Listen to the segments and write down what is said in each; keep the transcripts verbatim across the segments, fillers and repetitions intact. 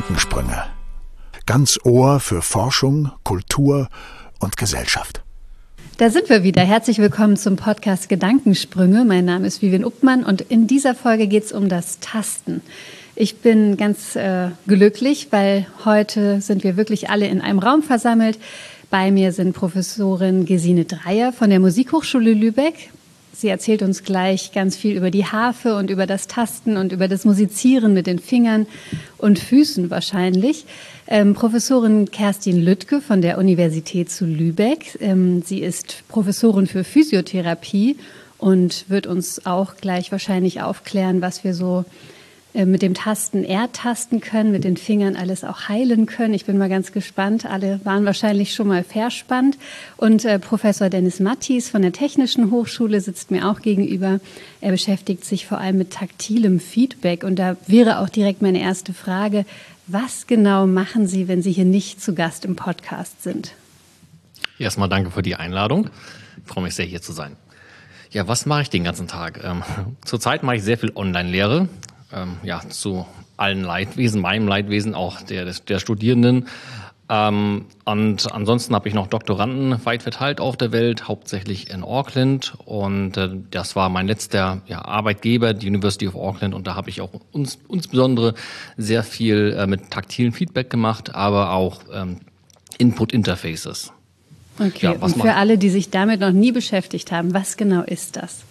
Gedankensprünge. Ganz Ohr für Forschung, Kultur und Gesellschaft. Da sind wir wieder. Herzlich willkommen zum Podcast Gedankensprünge. Mein Name ist Vivian Uppmann und in dieser Folge geht es um das Tasten. Ich bin ganz äh, glücklich, weil heute sind wir wirklich alle in einem Raum versammelt. Bei mir sind Professorin Gesine Dreyer von der Musikhochschule Lübeck. Sie erzählt uns gleich ganz viel über die Harfe und über das Tasten und über das Musizieren mit den Fingern und Füßen wahrscheinlich. Ähm, Professorin Kerstin Lüttke von der Universität zu Lübeck. Ähm, sie ist Professorin für Physiotherapie und wird uns auch gleich wahrscheinlich aufklären, was wir so äh, mit dem Tasten ertasten können, mit den Fingern alles auch heilen können. Ich bin mal ganz gespannt. Alle waren wahrscheinlich schon mal verspannt. Und äh, Professor Dennis Mattis von der Technischen Hochschule sitzt mir auch gegenüber. Er beschäftigt sich vor allem mit taktilem Feedback. Und da wäre auch direkt meine erste Frage: Was genau machen Sie, wenn Sie hier nicht zu Gast im Podcast sind? Erstmal danke für die Einladung. Ich freue mich sehr, hier zu sein. Ja, was mache ich den ganzen Tag? Ähm, zurzeit mache ich sehr viel Online-Lehre. Ähm, ja, zu allen Leidwesen, meinem Leidwesen, auch der, der Studierenden. Ähm, und ansonsten habe ich noch Doktoranden weit verteilt auf der Welt, hauptsächlich in Auckland. Und äh, das war mein letzter ja, Arbeitgeber, die University of Auckland. Und da habe ich auch uns, insbesondere sehr viel äh, mit taktilen Feedback gemacht, aber auch ähm, Input-Interfaces. Okay, ja, und für alle, die sich damit noch nie beschäftigt haben, was genau ist das?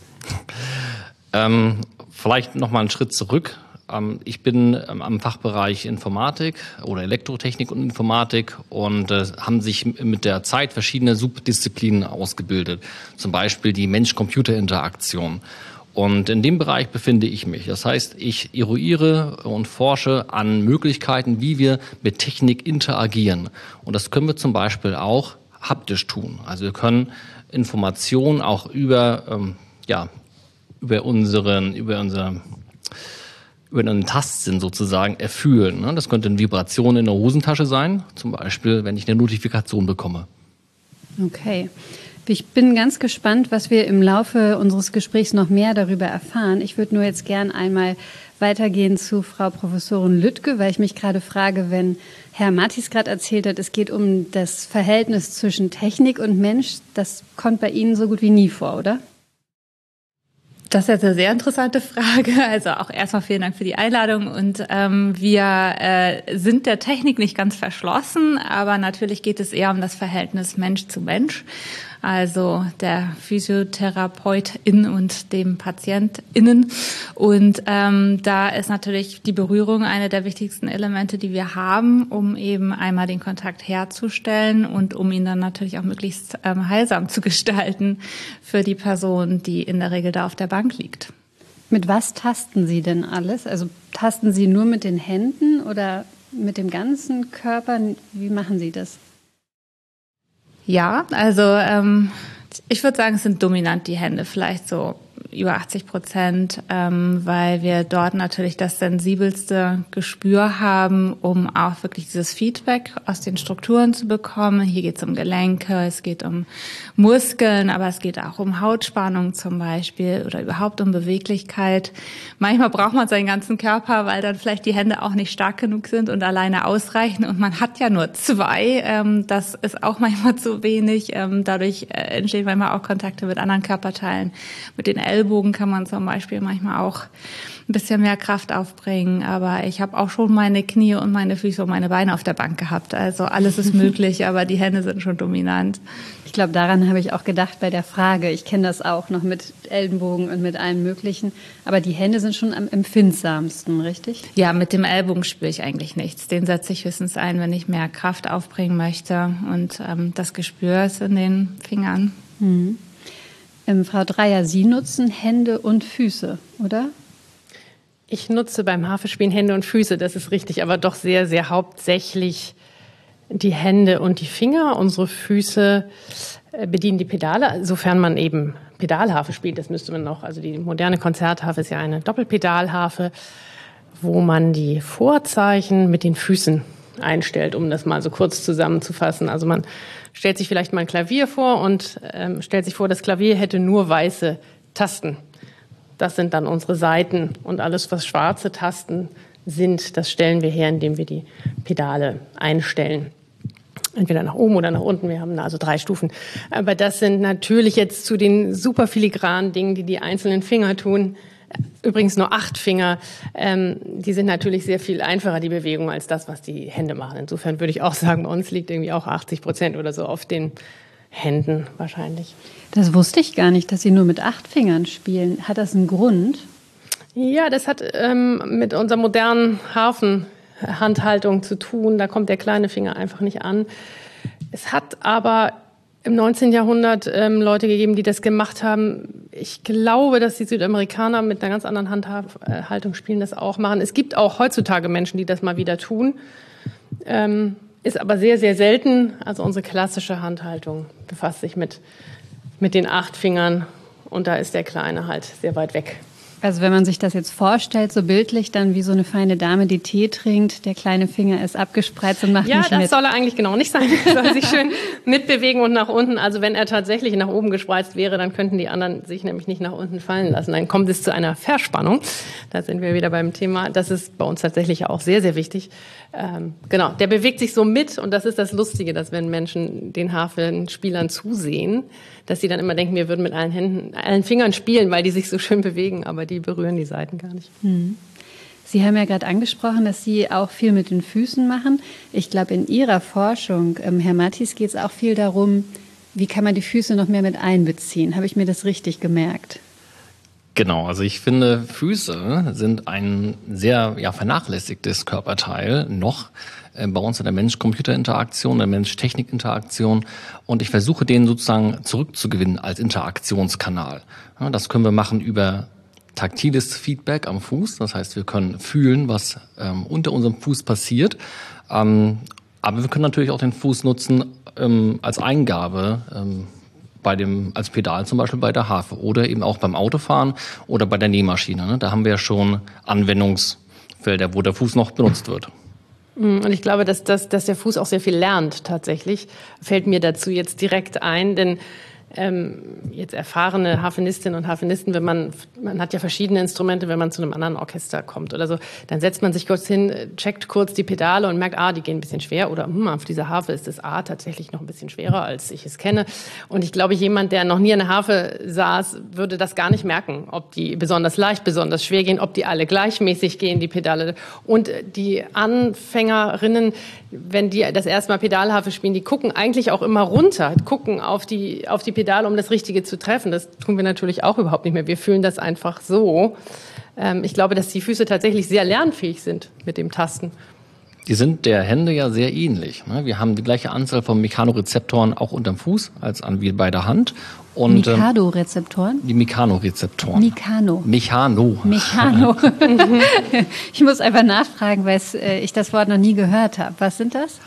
ähm, vielleicht noch mal einen Schritt zurück. Ich bin am Fachbereich Informatik oder Elektrotechnik und Informatik und äh, haben sich mit der Zeit verschiedene Subdisziplinen ausgebildet. Zum Beispiel die Mensch-Computer-Interaktion. Und in dem Bereich befinde ich mich. Das heißt, ich eruiere und forsche an Möglichkeiten, wie wir mit Technik interagieren. Und das können wir zum Beispiel auch haptisch tun. Also wir können Informationen auch über, ähm, ja, über unseren, über unsere über einen Tastsinn sozusagen erfühlen. Das könnte eine Vibration in der Hosentasche sein, zum Beispiel, wenn ich eine Notifikation bekomme. Okay. Ich bin ganz gespannt, was wir im Laufe unseres Gesprächs noch mehr darüber erfahren. Ich würde nur jetzt gern einmal weitergehen zu Frau Professorin Lüttke, weil ich mich gerade frage, wenn Herr Mattis gerade erzählt hat, es geht um das Verhältnis zwischen Technik und Mensch, das kommt bei Ihnen so gut wie nie vor, oder? Das ist jetzt eine sehr interessante Frage. Also auch erstmal vielen Dank für die Einladung. Und ähm, wir äh, sind der Technik nicht ganz verschlossen, aber natürlich geht es eher um das Verhältnis Mensch zu Mensch. Also der Physiotherapeutin und dem PatientInnen. Und ähm, da ist natürlich die Berührung eine der wichtigsten Elemente, die wir haben, um eben einmal den Kontakt herzustellen und um ihn dann natürlich auch möglichst ähm, heilsam zu gestalten für die Person, die in der Regel da auf der Bank liegt. Mit was tasten Sie denn alles? Also tasten Sie nur mit den Händen oder mit dem ganzen Körper? Wie machen Sie das? Ja, also ähm, ich würde sagen, es sind dominant die Hände, vielleicht so über achtzig Prozent, ähm, weil wir dort natürlich das sensibelste Gespür haben, um auch wirklich dieses Feedback aus den Strukturen zu bekommen. Hier geht es um Gelenke, es geht um Muskeln, aber es geht auch um Hautspannung zum Beispiel oder überhaupt um Beweglichkeit. Manchmal braucht man seinen ganzen Körper, weil dann vielleicht die Hände auch nicht stark genug sind und alleine ausreichen. Und man hat ja nur zwei. Ähm, das ist auch manchmal zu wenig. Ähm, dadurch äh, entstehen manchmal auch Kontakte mit anderen Körperteilen, mit den Ellbogen kann man zum Beispiel manchmal auch ein bisschen mehr Kraft aufbringen. Aber ich habe auch schon meine Knie und meine Füße und meine Beine auf der Bank gehabt. Also alles ist möglich, aber die Hände sind schon dominant. Ich glaube, daran habe ich auch gedacht bei der Frage. Ich kenne das auch noch mit Ellenbogen und mit allem Möglichen. Aber die Hände sind schon am empfindsamsten, richtig? Ja, mit dem Ellbogen spüre ich eigentlich nichts. Den setze ich höchstens ein, wenn ich mehr Kraft aufbringen möchte. Und ähm, das Gespür ist in den Fingern. Mhm. Ähm, Frau Dreyer, Sie nutzen Hände und Füße, oder? Ich nutze beim Harfespielen Hände und Füße, das ist richtig, aber doch sehr, sehr hauptsächlich die Hände und die Finger. Unsere Füße bedienen die Pedale, sofern man eben Pedalharfe spielt. Das müsste man noch, also die moderne Konzertharfe ist ja eine Doppelpedalharfe, wo man die Vorzeichen mit den Füßen einstellt, um das mal so kurz zusammenzufassen. Also man stellt sich vielleicht mal ein Klavier vor und ähm, stellt sich vor, das Klavier hätte nur weiße Tasten. Das sind dann unsere Saiten und alles, was schwarze Tasten sind. Das stellen wir her, indem wir die Pedale einstellen. Entweder nach oben oder nach unten. Wir haben also drei Stufen. Aber das sind natürlich jetzt zu den super filigranen Dingen, die die einzelnen Finger tun. Übrigens nur acht Finger. Ähm, die sind natürlich sehr viel einfacher, die Bewegung, als das, was die Hände machen. Insofern würde ich auch sagen, bei uns liegt irgendwie auch achtzig Prozent oder so auf den Händen wahrscheinlich. Das wusste ich gar nicht, dass Sie nur mit acht Fingern spielen. Hat das einen Grund? Ja, das hat ähm, mit unserer modernen Harfenhandhaltung zu tun. Da kommt der kleine Finger einfach nicht an. Es hat aber im neunzehnten Jahrhundert ähm, Leute gegeben, die das gemacht haben. Ich glaube, dass die Südamerikaner mit einer ganz anderen Handhaltung spielen, das auch machen. Es gibt auch heutzutage Menschen, die das mal wieder tun. Ähm, ist aber sehr, sehr selten. Also unsere klassische Handhaltung befasst sich mit, mit den acht Fingern. Und da ist der Kleine halt sehr weit weg. Also wenn man sich das jetzt vorstellt, so bildlich, dann wie so eine feine Dame, die Tee trinkt, der kleine Finger ist abgespreizt und macht ja, nicht mit. Ja, das soll er eigentlich genau nicht sein. Er soll sich schön mitbewegen und nach unten. Also wenn er tatsächlich nach oben gespreizt wäre, dann könnten die anderen sich nämlich nicht nach unten fallen lassen. Dann kommt es zu einer Verspannung. Da sind wir wieder beim Thema. Das ist bei uns tatsächlich auch sehr, sehr wichtig. Ähm, genau, der bewegt sich so mit und das ist das Lustige, dass wenn Menschen den Harfenspielern zusehen, dass sie dann immer denken, wir würden mit allen Händen, allen Fingern spielen, weil die sich so schön bewegen, aber die berühren die Saiten gar nicht. Hm. Sie haben ja gerade angesprochen, dass Sie auch viel mit den Füßen machen. Ich glaube, in Ihrer Forschung, ähm, Herr Mattis, geht es auch viel darum, wie kann man die Füße noch mehr mit einbeziehen? Habe ich mir das richtig gemerkt? Genau, also ich finde, Füße sind ein sehr ja, vernachlässigtes Körperteil noch äh, bei uns in der Mensch-Computer-Interaktion, der Mensch-Technik-Interaktion und ich versuche den sozusagen zurückzugewinnen als Interaktionskanal. Ja, das können wir machen über taktiles Feedback am Fuß, das heißt, wir können fühlen, was ähm, unter unserem Fuß passiert, ähm, aber wir können natürlich auch den Fuß nutzen ähm, als Eingabe, ähm, bei dem, als Pedal zum Beispiel bei der Harfe oder eben auch beim Autofahren oder bei der Nähmaschine. Ne? Da haben wir ja schon Anwendungsfelder, wo der Fuß noch benutzt wird. Und ich glaube, dass, dass, dass der Fuß auch sehr viel lernt tatsächlich. Fällt mir dazu jetzt direkt ein, denn ähm, jetzt erfahrene Harfenistinnen und Harfenisten, wenn man, man hat ja verschiedene Instrumente, wenn man zu einem anderen Orchester kommt oder so, dann setzt man sich kurz hin, checkt kurz die Pedale und merkt, ah, die gehen ein bisschen schwer oder hm, auf dieser Harfe ist das A tatsächlich noch ein bisschen schwerer, als ich es kenne. Und ich glaube, jemand, der noch nie an der Harfe saß, würde das gar nicht merken, ob die besonders leicht, besonders schwer gehen, ob die alle gleichmäßig gehen, die Pedale. Und die Anfängerinnen, wenn die das erste Mal Pedalharfe spielen, die gucken eigentlich auch immer runter, gucken auf die, auf die Pedale, um das Richtige zu treffen. Das tun wir natürlich auch überhaupt nicht mehr. Wir fühlen das einfach so. Ähm, ich glaube, dass die Füße tatsächlich sehr lernfähig sind mit dem Tasten. Die sind der Hände ja sehr ähnlich. Ne? Wir haben die gleiche Anzahl von Mechanorezeptoren auch unterm Fuß als an wie bei der Hand. Und, Mikado-Rezeptoren? Die Mechanorezeptoren. Mikano. Mechano. Mechano. Ich muss einfach nachfragen, weil ich das Wort noch nie gehört habe. Was sind das?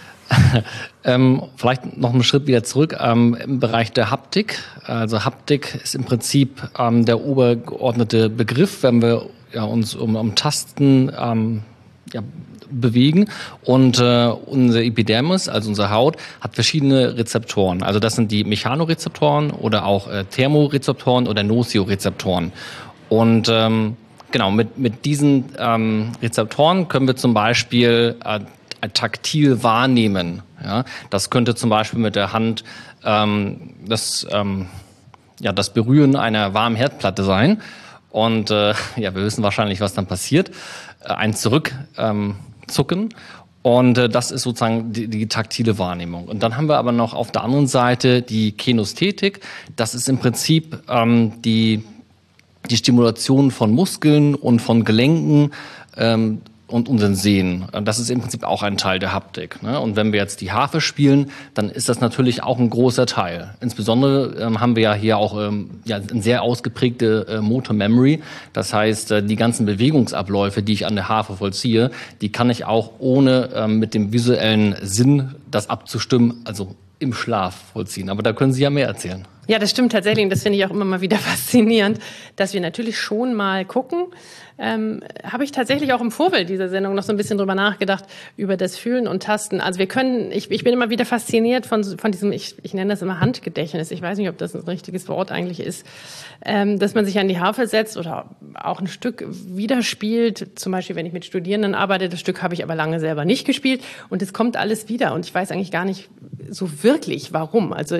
ähm, vielleicht noch einen Schritt wieder zurück ähm, im Bereich der Haptik. Also Haptik ist im Prinzip ähm, der obergeordnete Begriff, wenn wir ja, uns um, um Tasten ähm, ja, bewegen. Und äh, unser Epidermis, also unsere Haut, hat verschiedene Rezeptoren. Also das sind die Mechanorezeptoren oder auch äh, Thermorezeptoren oder Nociorezeptoren. Und ähm, genau, mit, mit diesen ähm, Rezeptoren können wir zum Beispiel äh, taktil wahrnehmen. Ja, das könnte zum Beispiel mit der Hand ähm, das, ähm, ja, das Berühren einer warmen Herdplatte sein. Und äh, ja, wir wissen wahrscheinlich, was dann passiert. Äh, ein Zurückzucken. Ähm, Und äh, das ist sozusagen die, die taktile Wahrnehmung. Und dann haben wir aber noch auf der anderen Seite die Kinesthetik. Das ist im Prinzip ähm, die, die Stimulation von Muskeln und von Gelenken ähm, und unseren Sehnen. Das ist im Prinzip auch ein Teil der Haptik. Ne? Und wenn wir jetzt die Harfe spielen, dann ist das natürlich auch ein großer Teil. Insbesondere ähm, haben wir ja hier auch ähm, ja, eine sehr ausgeprägte äh, Motor Memory. Das heißt, äh, die ganzen Bewegungsabläufe, die ich an der Harfe vollziehe, die kann ich auch ohne ähm, mit dem visuellen Sinn das abzustimmen, also im Schlaf vollziehen. Aber da können Sie ja mehr erzählen. Ja, das stimmt tatsächlich. Und das finde ich auch immer mal wieder faszinierend, dass wir natürlich schon mal gucken. Ähm, habe ich tatsächlich auch im Vorfeld dieser Sendung noch so ein bisschen drüber nachgedacht, über das Fühlen und Tasten. Also wir können, ich, ich bin immer wieder fasziniert von, von diesem, ich, ich nenne das immer Handgedächtnis. Ich weiß nicht, ob das ein richtiges Wort eigentlich ist, ähm, dass man sich an die Harfe setzt oder auch ein Stück wieder spielt. Zum Beispiel, wenn ich mit Studierenden arbeite, das Stück habe ich aber lange selber nicht gespielt und es kommt alles wieder. Und ich weiß eigentlich gar nicht so wirklich, warum. Also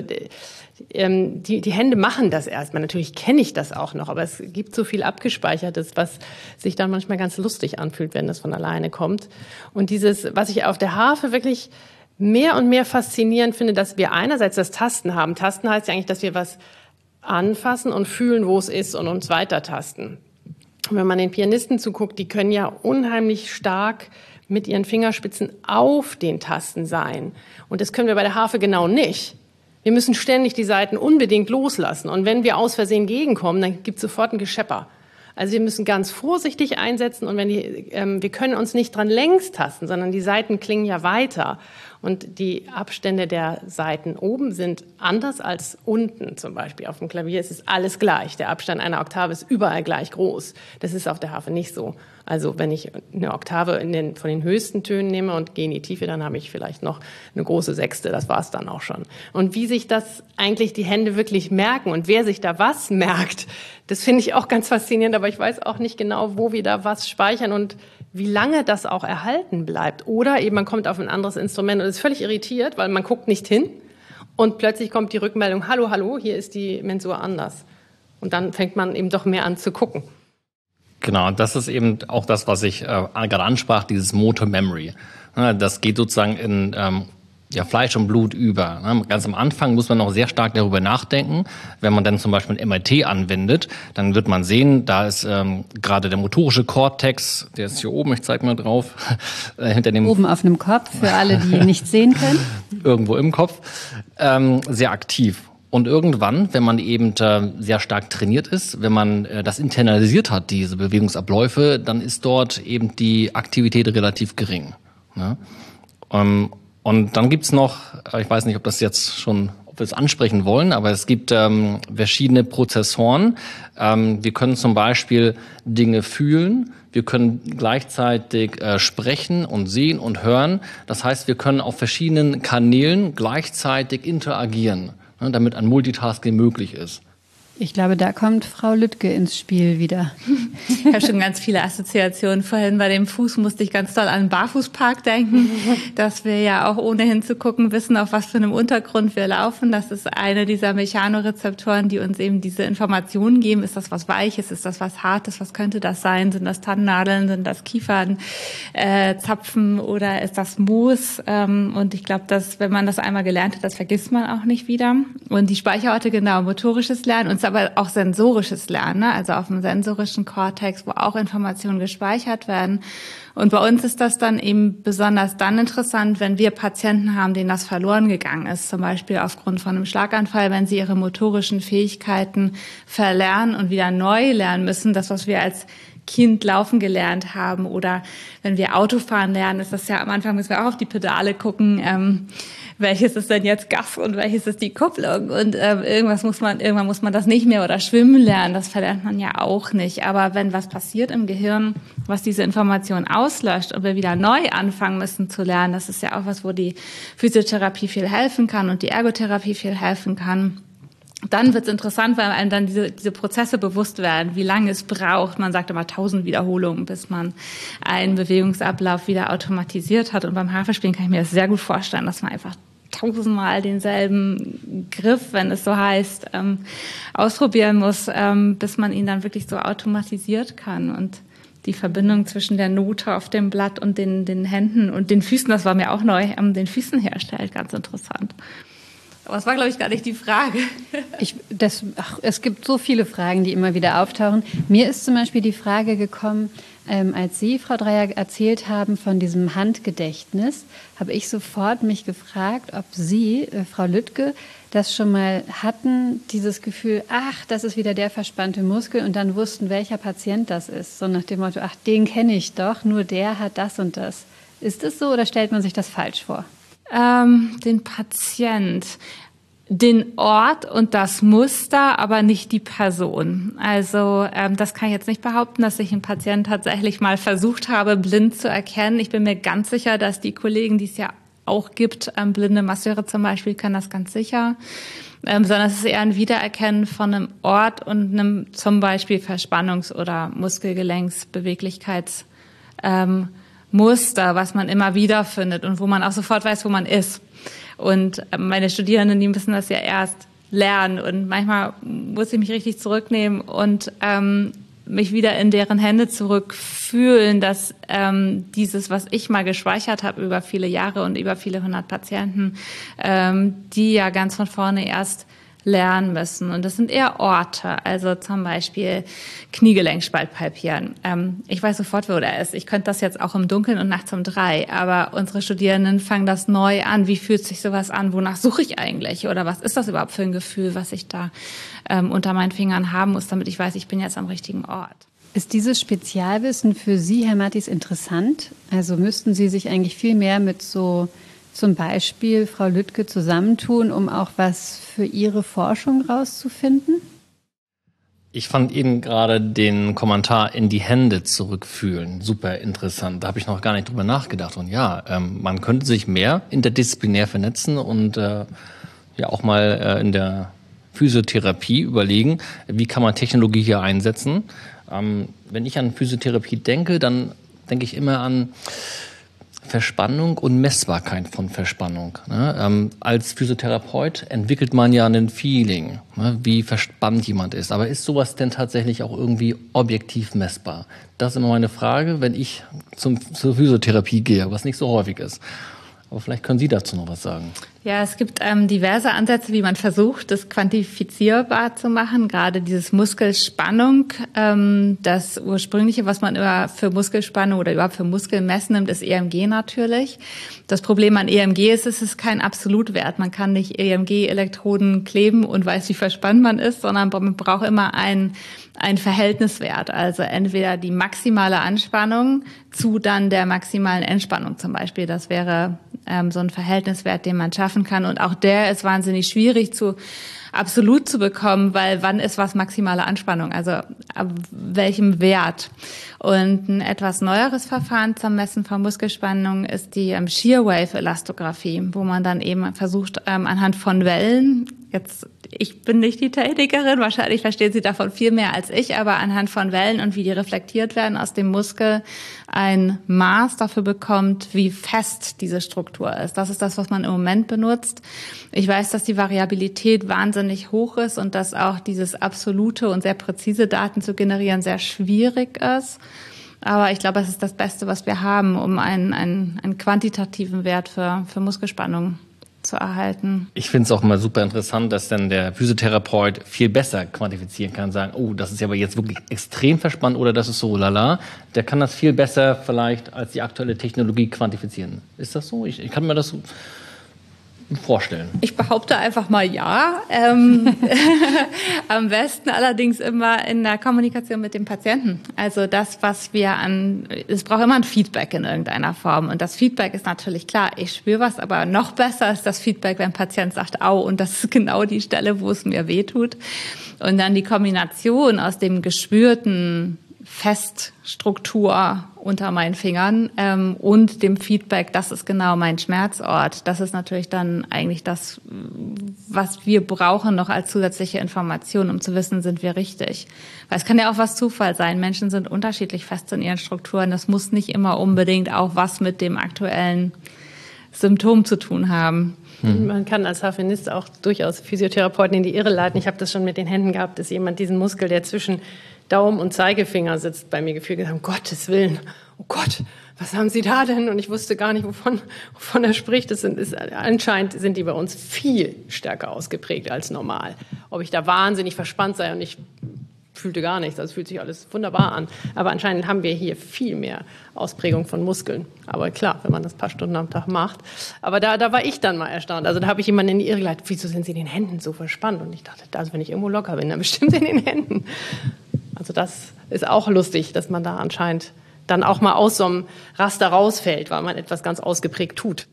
ähm, die, die Hände machen das erstmal. Natürlich kenne ich das auch noch, aber es gibt so viel Abgespeichertes, was sich dann manchmal ganz lustig anfühlt, wenn das von alleine kommt. Und dieses, was ich auf der Harfe wirklich mehr und mehr faszinierend finde, dass wir einerseits das Tasten haben. Tasten heißt ja eigentlich, dass wir was anfassen und fühlen, wo es ist und uns weiter tasten. Und wenn man den Pianisten zuguckt, die können ja unheimlich stark mit ihren Fingerspitzen auf den Tasten sein. Und das können wir bei der Harfe genau nicht. Wir müssen ständig die Saiten unbedingt loslassen. Und wenn wir aus Versehen gegenkommen, dann gibt es sofort ein Geschepper. Also wir müssen ganz vorsichtig einsetzen und wenn die, ähm, wir können uns nicht dran längs tasten, sondern die Saiten klingen ja weiter. Und die Abstände der Saiten oben sind anders als unten zum Beispiel. Auf dem Klavier ist es alles gleich. Der Abstand einer Oktave ist überall gleich groß. Das ist auf der Harfe nicht so. Also wenn ich eine Oktave in den, von den höchsten Tönen nehme und gehe in die Tiefe, dann habe ich vielleicht noch eine große Sechste. Das war es dann auch schon. Und wie sich das eigentlich die Hände wirklich merken und wer sich da was merkt, das finde ich auch ganz faszinierend. Aber ich weiß auch nicht genau, wo wir da was speichern und wie lange das auch erhalten bleibt. Oder eben man kommt auf ein anderes Instrument und ist völlig irritiert, weil man guckt nicht hin und plötzlich kommt die Rückmeldung, hallo, hallo, hier ist die Mensur anders. Und dann fängt man eben doch mehr an zu gucken. Genau, das ist eben auch das, was ich äh, gerade ansprach, dieses Motor Memory. Das geht sozusagen in ähm, ja, Fleisch und Blut über. Ganz am Anfang muss man noch sehr stark darüber nachdenken. Wenn man dann zum Beispiel ein M R T anwendet, dann wird man sehen, da ist ähm, gerade der motorische Kortex, der ist hier oben, ich zeige mal drauf, äh, hinter dem oben auf einem Kopf, für alle, die nicht sehen können. Irgendwo im Kopf, ähm, sehr aktiv. Und irgendwann, wenn man eben äh, sehr stark trainiert ist, wenn man äh, das internalisiert hat, diese Bewegungsabläufe, dann ist dort eben die Aktivität relativ gering. Ne? Ähm, Und dann gibt's noch, ich weiß nicht, ob das jetzt schon, ob wir es ansprechen wollen, aber es gibt ähm, verschiedene Prozessoren. Ähm, wir können zum Beispiel Dinge fühlen, wir können gleichzeitig äh, sprechen und sehen und hören. Das heißt, wir können auf verschiedenen Kanälen gleichzeitig interagieren, ne, damit ein Multitasking möglich ist. Ich glaube, da kommt Frau Lüttke ins Spiel wieder. Ich habe schon ganz viele Assoziationen. Vorhin bei dem Fuß musste ich ganz doll an den Barfußpark denken, dass wir ja auch ohne hinzugucken wissen, auf was für einem Untergrund wir laufen. Das ist eine dieser Mechanorezeptoren, die uns eben diese Informationen geben. Ist das was Weiches? Ist das was Hartes? Was könnte das sein? Sind das Tannennadeln? Sind das Kiefernzapfen? Äh, Zapfen oder ist das Moos? Ähm, und ich glaube, dass wenn man das einmal gelernt hat, das vergisst man auch nicht wieder. Und die Speicherorte, genau, motorisches Lernen und aber auch sensorisches Lernen, ne? Also auf dem sensorischen Kortex, wo auch Informationen gespeichert werden. Und bei uns ist das dann eben besonders dann interessant, wenn wir Patienten haben, denen das verloren gegangen ist, zum Beispiel aufgrund von einem Schlaganfall, wenn sie ihre motorischen Fähigkeiten verlernen und wieder neu lernen müssen, das, was wir als Kind laufen gelernt haben oder wenn wir Autofahren lernen, ist das ja am Anfang müssen wir auch auf die Pedale gucken, ähm, welches ist denn jetzt Gas und welches ist die Kupplung und ähm, irgendwas muss man, irgendwann muss man das nicht mehr oder schwimmen lernen, das verlernt man ja auch nicht. Aber wenn was passiert im Gehirn, was diese Information auslöscht und wir wieder neu anfangen müssen zu lernen, das ist ja auch was, wo die Physiotherapie viel helfen kann und die Ergotherapie viel helfen kann. Dann wird's interessant, weil einem dann diese, diese Prozesse bewusst werden, wie lange es braucht. Man sagt immer tausend Wiederholungen, bis man einen Bewegungsablauf wieder automatisiert hat. Und beim Harfespielen kann ich mir das sehr gut vorstellen, dass man einfach tausendmal denselben Griff, wenn es so heißt, ähm, ausprobieren muss, ähm, bis man ihn dann wirklich so automatisiert kann. Und die Verbindung zwischen der Note auf dem Blatt und den, den Händen und den Füßen, das war mir auch neu, ähm, den Füßen herstellt, ganz interessant. Aber es war, glaube ich, gar nicht die Frage. Ich, das, ach, es gibt so viele Fragen, die immer wieder auftauchen. Mir ist zum Beispiel die Frage gekommen, ähm, als Sie, Frau Dreyer, erzählt haben von diesem Handgedächtnis, habe ich sofort mich gefragt, ob Sie, äh, Frau Lüttke, das schon mal hatten, dieses Gefühl, ach, das ist wieder der verspannte Muskel und dann wussten, welcher Patient das ist. So nach dem Motto, ach, den kenne ich doch, nur der hat das und das. Ist es so oder stellt man sich das falsch vor? Ähm, den Patient. den Ort und das Muster, aber nicht die Person. Also ähm, das kann ich jetzt nicht behaupten, dass ich einen Patienten tatsächlich mal versucht habe, blind zu erkennen. Ich bin mir ganz sicher, dass die Kollegen, die es ja auch gibt, ähm, blinde Masseure zum Beispiel, können das ganz sicher. Ähm, sondern es ist eher ein Wiedererkennen von einem Ort und einem zum Beispiel Verspannungs- oder Muskelgelenksbeweglichkeits ähm, Muster, was man immer wieder findet und wo man auch sofort weiß, wo man ist. Und meine Studierenden, die müssen das ja erst lernen. Und manchmal muss ich mich richtig zurücknehmen und ähm, mich wieder in deren Hände zurückfühlen, dass ähm, dieses, was ich mal gespeichert habe über viele Jahre und über viele hundert Patienten, ähm, die ja ganz von vorne erst lernen müssen. Und das sind eher Orte, also zum Beispiel Kniegelenkspalt palpieren. Ähm, ich weiß sofort, wo der ist. Ich könnte das jetzt auch im Dunkeln und nachts um drei, aber unsere Studierenden fangen das neu an. Wie fühlt sich sowas an? Wonach suche ich eigentlich? Oder was ist das überhaupt für ein Gefühl, was ich da ähm, unter meinen Fingern haben muss, damit ich weiß, ich bin jetzt am richtigen Ort? Ist dieses Spezialwissen für Sie, Herr Mattis, interessant? Also müssten Sie sich eigentlich viel mehr mit so zum Beispiel Frau Lüttke zusammentun, um auch was für Ihre Forschung rauszufinden? Ich fand eben gerade den Kommentar in die Hände zurückfühlen super interessant. Da habe ich noch gar nicht drüber nachgedacht. Und ja, ähm, man könnte sich mehr interdisziplinär vernetzen und äh, ja auch mal äh, in der Physiotherapie überlegen, wie kann man Technologie hier einsetzen. Ähm, wenn ich an Physiotherapie denke, dann denke ich immer an Verspannung und Messbarkeit von Verspannung. Ne? Ähm, als Physiotherapeut entwickelt man ja ein Feeling, ne, wie verspannt jemand ist. Aber ist sowas denn tatsächlich auch irgendwie objektiv messbar? Das ist immer meine Frage, wenn ich zum, zur Physiotherapie gehe, was nicht so häufig ist. Aber vielleicht können Sie dazu noch was sagen. Ja, es gibt ähm, diverse Ansätze, wie man versucht, das quantifizierbar zu machen. Gerade dieses Muskelspannung, ähm, das ursprüngliche, was man immer für Muskelspannung oder überhaupt für Muskelmessen nimmt, ist E M G natürlich. Das Problem an E M G ist, es ist kein Absolutwert. Man kann nicht E M G-Elektroden kleben und weiß, wie verspannt man ist, sondern man braucht immer einen ein Verhältniswert, also entweder die maximale Anspannung zu dann der maximalen Entspannung zum Beispiel. Das wäre ähm, so ein Verhältniswert, den man schaffen kann. Und auch der ist wahnsinnig schwierig zu absolut zu bekommen, weil wann ist was maximale Anspannung? Also ab welchem Wert? Und ein etwas neueres Verfahren zum Messen von Muskelspannung ist die ähm, Shear Wave Elastographie, wo man dann eben versucht, ähm, anhand von Wellen, jetzt ich bin nicht die Technikerin, wahrscheinlich verstehen Sie davon viel mehr als ich, aber anhand von Wellen und wie die reflektiert werden aus dem Muskel ein Maß dafür bekommt, wie fest diese Struktur ist. Das ist das, was man im Moment benutzt. Ich weiß, dass die Variabilität wahnsinnig hoch ist und dass auch dieses absolute und sehr präzise Daten zu generieren sehr schwierig ist. Aber ich glaube, es ist das Beste, was wir haben, um einen, einen, einen quantitativen Wert für, für Muskelspannung zu erhalten. Ich finde es auch immer super interessant, dass dann der Physiotherapeut viel besser quantifizieren kann, sagen, oh, das ist ja aber jetzt wirklich extrem verspannt oder das ist so lala. Der kann das viel besser vielleicht als die aktuelle Technologie quantifizieren. Ist das so? Ich, ich kann mir das so vorstellen. Ich behaupte einfach mal ja. Ähm, am besten allerdings immer in der Kommunikation mit dem Patienten. Also das, was wir an, es braucht immer ein Feedback in irgendeiner Form. Und das Feedback ist natürlich klar, ich spüre was, aber noch besser ist das Feedback, wenn ein Patient sagt, au, und das ist genau die Stelle, wo es mir wehtut. Und dann die Kombination aus dem gespürten Feststruktur unter meinen Fingern ähm, und dem Feedback, das ist genau mein Schmerzort. Das ist natürlich dann eigentlich das, was wir brauchen noch als zusätzliche Information, um zu wissen, sind wir richtig. Weil es kann ja auch was Zufall sein. Menschen sind unterschiedlich fest in ihren Strukturen. Das muss nicht immer unbedingt auch was mit dem aktuellen Symptom zu tun haben. Man kann als Harfenist auch durchaus Physiotherapeuten in die Irre leiten. Ich habe das schon mit den Händen gehabt, dass jemand diesen Muskel, der zwischen Daumen und Zeigefinger sitzt, bei mir gefühlt hat, um Gottes Willen, oh Gott, was haben Sie da denn? Und ich wusste gar nicht, wovon, wovon er spricht. Das sind, ist, anscheinend sind die bei uns viel stärker ausgeprägt als normal. Ob ich da wahnsinnig verspannt sei und ich fühlte gar nichts, also fühlt sich alles wunderbar an. Aber anscheinend haben wir hier viel mehr Ausprägung von Muskeln. Aber klar, wenn man das ein paar Stunden am Tag macht. Aber da, da war ich dann mal erstaunt. Also da habe ich jemanden in die Irre geleitet, wieso sind Sie in den Händen so verspannt? Und ich dachte, also wenn ich irgendwo locker bin, dann bestimmt in den Händen. Also das ist auch lustig, dass man da anscheinend dann auch mal aus so einem Raster rausfällt, weil man etwas ganz ausgeprägt tut.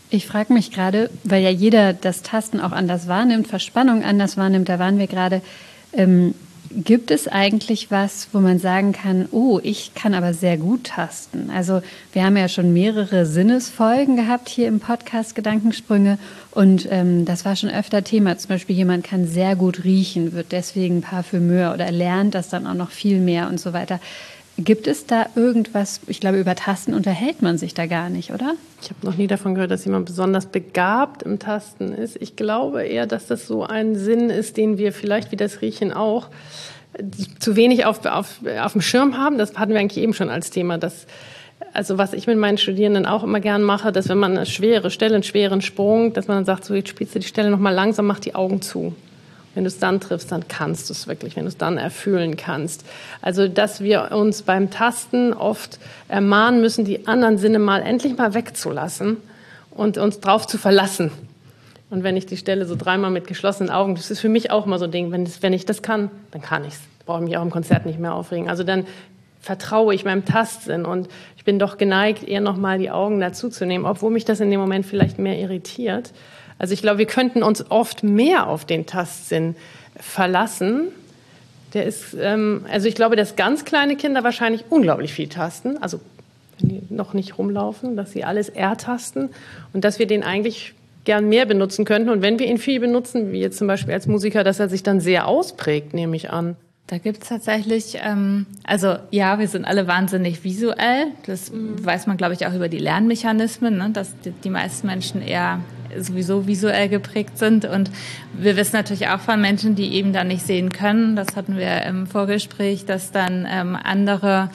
Ich frage mich gerade, weil ja jeder das Tasten auch anders wahrnimmt, Verspannung anders wahrnimmt, da waren wir gerade, ähm, gibt es eigentlich was, wo man sagen kann, oh, ich kann aber sehr gut tasten? Also wir haben ja schon mehrere Sinnesfolgen gehabt hier im Podcast Gedankensprünge und ähm, das war schon öfter Thema. Zum Beispiel jemand kann sehr gut riechen, wird deswegen Parfümeur oder lernt das dann auch noch viel mehr und so weiter. Gibt es da irgendwas, ich glaube, über Tasten unterhält man sich da gar nicht, oder? Ich habe noch nie davon gehört, dass jemand besonders begabt im Tasten ist. Ich glaube eher, dass das so ein Sinn ist, den wir vielleicht wie das Riechen auch zu wenig auf, auf, auf dem Schirm haben. Das hatten wir eigentlich eben schon als Thema. Dass, also was ich mit meinen Studierenden auch immer gern mache, dass wenn man eine schwere Stelle, einen schweren Sprung, dass man dann sagt, so jetzt spielst du die Stelle nochmal langsam, mach die Augen zu. Wenn du es dann triffst, dann kannst du es wirklich, wenn du es dann erfühlen kannst. Also, dass wir uns beim Tasten oft ermahnen müssen, die anderen Sinne mal endlich mal wegzulassen und uns drauf zu verlassen. Und wenn ich die Stelle so dreimal mit geschlossenen Augen, das ist für mich auch immer so ein Ding, wenn, das, wenn ich das kann, dann kann ich es. Brauche ich mich auch im Konzert nicht mehr aufregen. Also dann vertraue ich meinem Tastsinn und ich bin doch geneigt, eher nochmal die Augen dazu zu nehmen, obwohl mich das in dem Moment vielleicht mehr irritiert. Also ich glaube, wir könnten uns oft mehr auf den Tastsinn verlassen. Der ist, ähm, also ich glaube, dass ganz kleine Kinder wahrscheinlich unglaublich viel tasten, also wenn die noch nicht rumlaufen, dass sie alles ertasten und dass wir den eigentlich gern mehr benutzen könnten. Und wenn wir ihn viel benutzen, wie jetzt zum Beispiel als Musiker, dass er sich dann sehr ausprägt, nehme ich an. Da gibt's tatsächlich, ähm, also ja, wir sind alle wahnsinnig visuell. Das mhm. weiß man, glaube ich, auch über die Lernmechanismen, ne? Dass die, die meisten Menschen eher sowieso visuell geprägt sind. Und wir wissen natürlich auch von Menschen, die eben dann nicht sehen können, das hatten wir im Vorgespräch, dass dann ähm, andere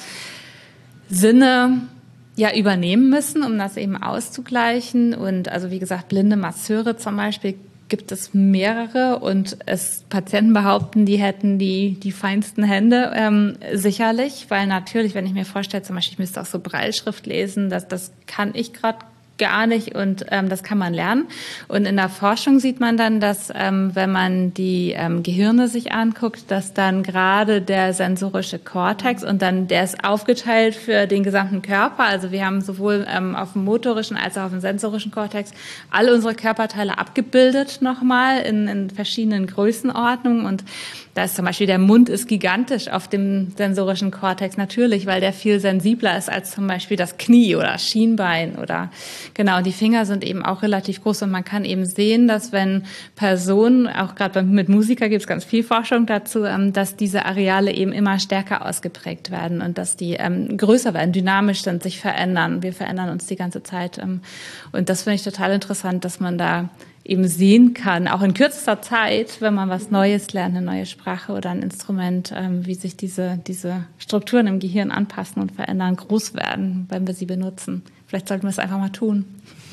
Sinne ja übernehmen müssen, um das eben auszugleichen. Und also wie gesagt, blinde Masseure zum Beispiel gibt es mehrere und es Patienten behaupten, die hätten die die feinsten Hände, ähm, sicherlich, weil natürlich, wenn ich mir vorstelle, zum Beispiel, ich müsste auch so Brailleschrift lesen, das, das kann ich gerade gar nicht und ähm, das kann man lernen. Und in der Forschung sieht man dann, dass ähm, wenn man die ähm, Gehirne sich anguckt, dass dann gerade der sensorische Kortex und dann der ist aufgeteilt für den gesamten Körper. Also wir haben sowohl ähm, auf dem motorischen als auch auf dem sensorischen Kortex alle unsere Körperteile abgebildet nochmal in, in verschiedenen Größenordnungen und da ist zum Beispiel der Mund ist gigantisch auf dem sensorischen Kortex, natürlich, weil der viel sensibler ist als zum Beispiel das Knie oder Schienbein oder genau, die Finger sind eben auch relativ groß und man kann eben sehen, dass wenn Personen, auch gerade mit Musiker gibt es ganz viel Forschung dazu, dass diese Areale eben immer stärker ausgeprägt werden und dass die ähm, größer werden, dynamisch sind, sich verändern. Wir verändern uns die ganze Zeit ähm, und das finde ich total interessant, dass man da eben sehen kann, auch in kürzester Zeit, wenn man was Neues lernt, eine neue Sprache oder ein Instrument, ähm, wie sich diese, diese Strukturen im Gehirn anpassen und verändern, groß werden, wenn wir sie benutzen. Vielleicht sollten wir es einfach mal tun.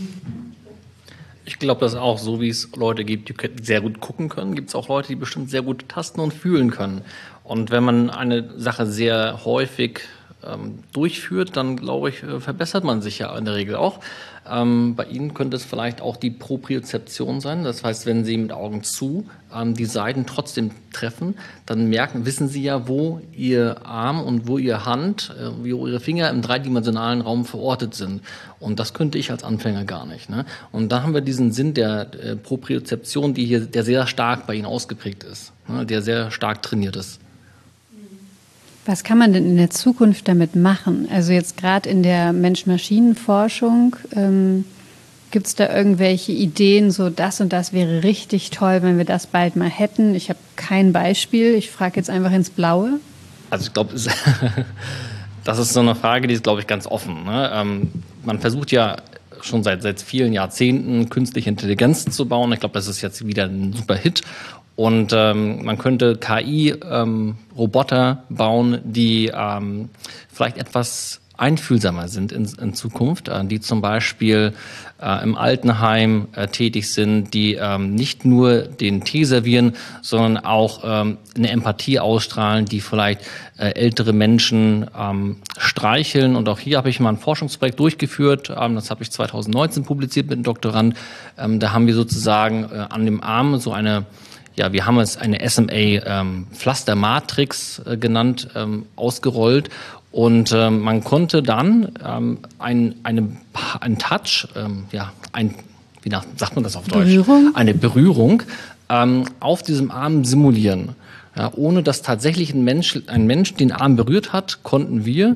Ich glaube, dass auch so, wie es Leute gibt, die sehr gut gucken können, gibt es auch Leute, die bestimmt sehr gut tasten und fühlen können. Und wenn man eine Sache sehr häufig ähm, durchführt, dann, glaube ich, verbessert man sich ja in der Regel auch. Ähm, bei Ihnen könnte es vielleicht auch die Propriozeption sein. Das heißt, wenn Sie mit Augen zu ähm, die Seiten trotzdem treffen, dann merken, wissen Sie ja, wo Ihr Arm und wo Ihre Hand, äh, wo Ihre Finger im dreidimensionalen Raum verortet sind. Und das könnte ich als Anfänger gar nicht. Ne? Und da haben wir diesen Sinn der äh, Propriozeption, die hier, der sehr stark bei Ihnen ausgeprägt ist, ne? Der sehr stark trainiert ist. Was kann man denn in der Zukunft damit machen? Also jetzt gerade in der Mensch-Maschinen-Forschung, ähm, gibt es da irgendwelche Ideen, so das und das wäre richtig toll, wenn wir das bald mal hätten? Ich habe kein Beispiel, ich frage jetzt einfach ins Blaue. Also ich glaube, das ist so eine Frage, die ist, glaube ich, ganz offen. Ne? Ähm, man versucht ja schon seit, seit vielen Jahrzehnten künstliche Intelligenz zu bauen. Ich glaube, das ist jetzt wieder ein super Hit. Und ähm, man könnte K I-Roboter ähm, bauen, die ähm, vielleicht etwas einfühlsamer sind in, in Zukunft, äh, die zum Beispiel äh, im Altenheim äh, tätig sind, die ähm, nicht nur den Tee servieren, sondern auch ähm, eine Empathie ausstrahlen, die vielleicht äh, ältere Menschen ähm, streicheln. Und auch hier habe ich mal ein Forschungsprojekt durchgeführt, ähm, das habe ich zwanzig neunzehn publiziert mit einem Doktorand. Ähm, da haben wir sozusagen äh, an dem Arm so eine Ja, wir haben es eine S M A-Pflastermatrix ähm, äh, genannt, ähm, ausgerollt und ähm, man konnte dann ähm, ein, eine, ein Touch, ähm, ja, ein wie sagt man das auf Deutsch? Berührung? Eine Berührung ähm, auf diesem Arm simulieren. Ja, ohne dass tatsächlich ein Mensch, ein Mensch den Arm berührt hat, konnten wir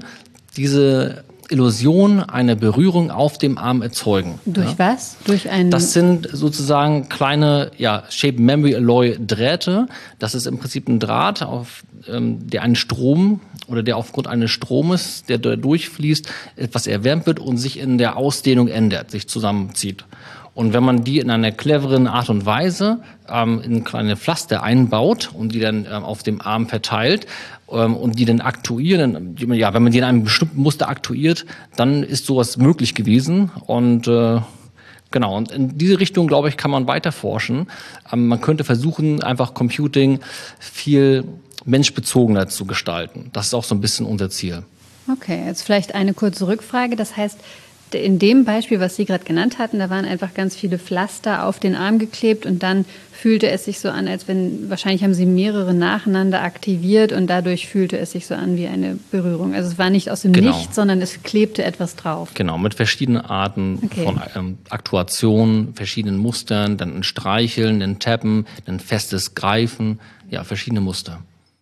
diese Illusion einer Berührung auf dem Arm erzeugen. Durch ja. was? Durch einen... Das sind sozusagen kleine ja, Shape Memory Alloy Drähte. Das ist im Prinzip ein Draht, auf, ähm, der einen Strom oder der aufgrund eines Stromes, der da durchfließt, etwas erwärmt wird und sich in der Ausdehnung ändert, sich zusammenzieht. Und wenn man die in einer cleveren Art und Weise ähm, in kleine Pflaster einbaut und die dann ähm, auf dem Arm verteilt ähm, und die dann aktuieren, die, ja, wenn man die in einem bestimmten Muster aktuiert, dann ist sowas möglich gewesen. Und äh, genau, und in diese Richtung, glaube ich, kann man weiter forschen. Ähm, man könnte versuchen, einfach Computing viel menschbezogener zu gestalten. Das ist auch so ein bisschen unser Ziel. Okay, jetzt vielleicht eine kurze Rückfrage. Das heißt, in dem Beispiel, was Sie gerade genannt hatten, da waren einfach ganz viele Pflaster auf den Arm geklebt und dann fühlte es sich so an, als wenn, wahrscheinlich haben Sie mehrere nacheinander aktiviert und dadurch fühlte es sich so an wie eine Berührung. Also es war nicht aus dem Genau. Nichts, sondern es klebte etwas drauf. Genau, mit verschiedenen Arten Okay. von ähm, Aktuation, verschiedenen Mustern, dann ein Streicheln, ein Tappen, ein festes Greifen, ja, verschiedene Muster.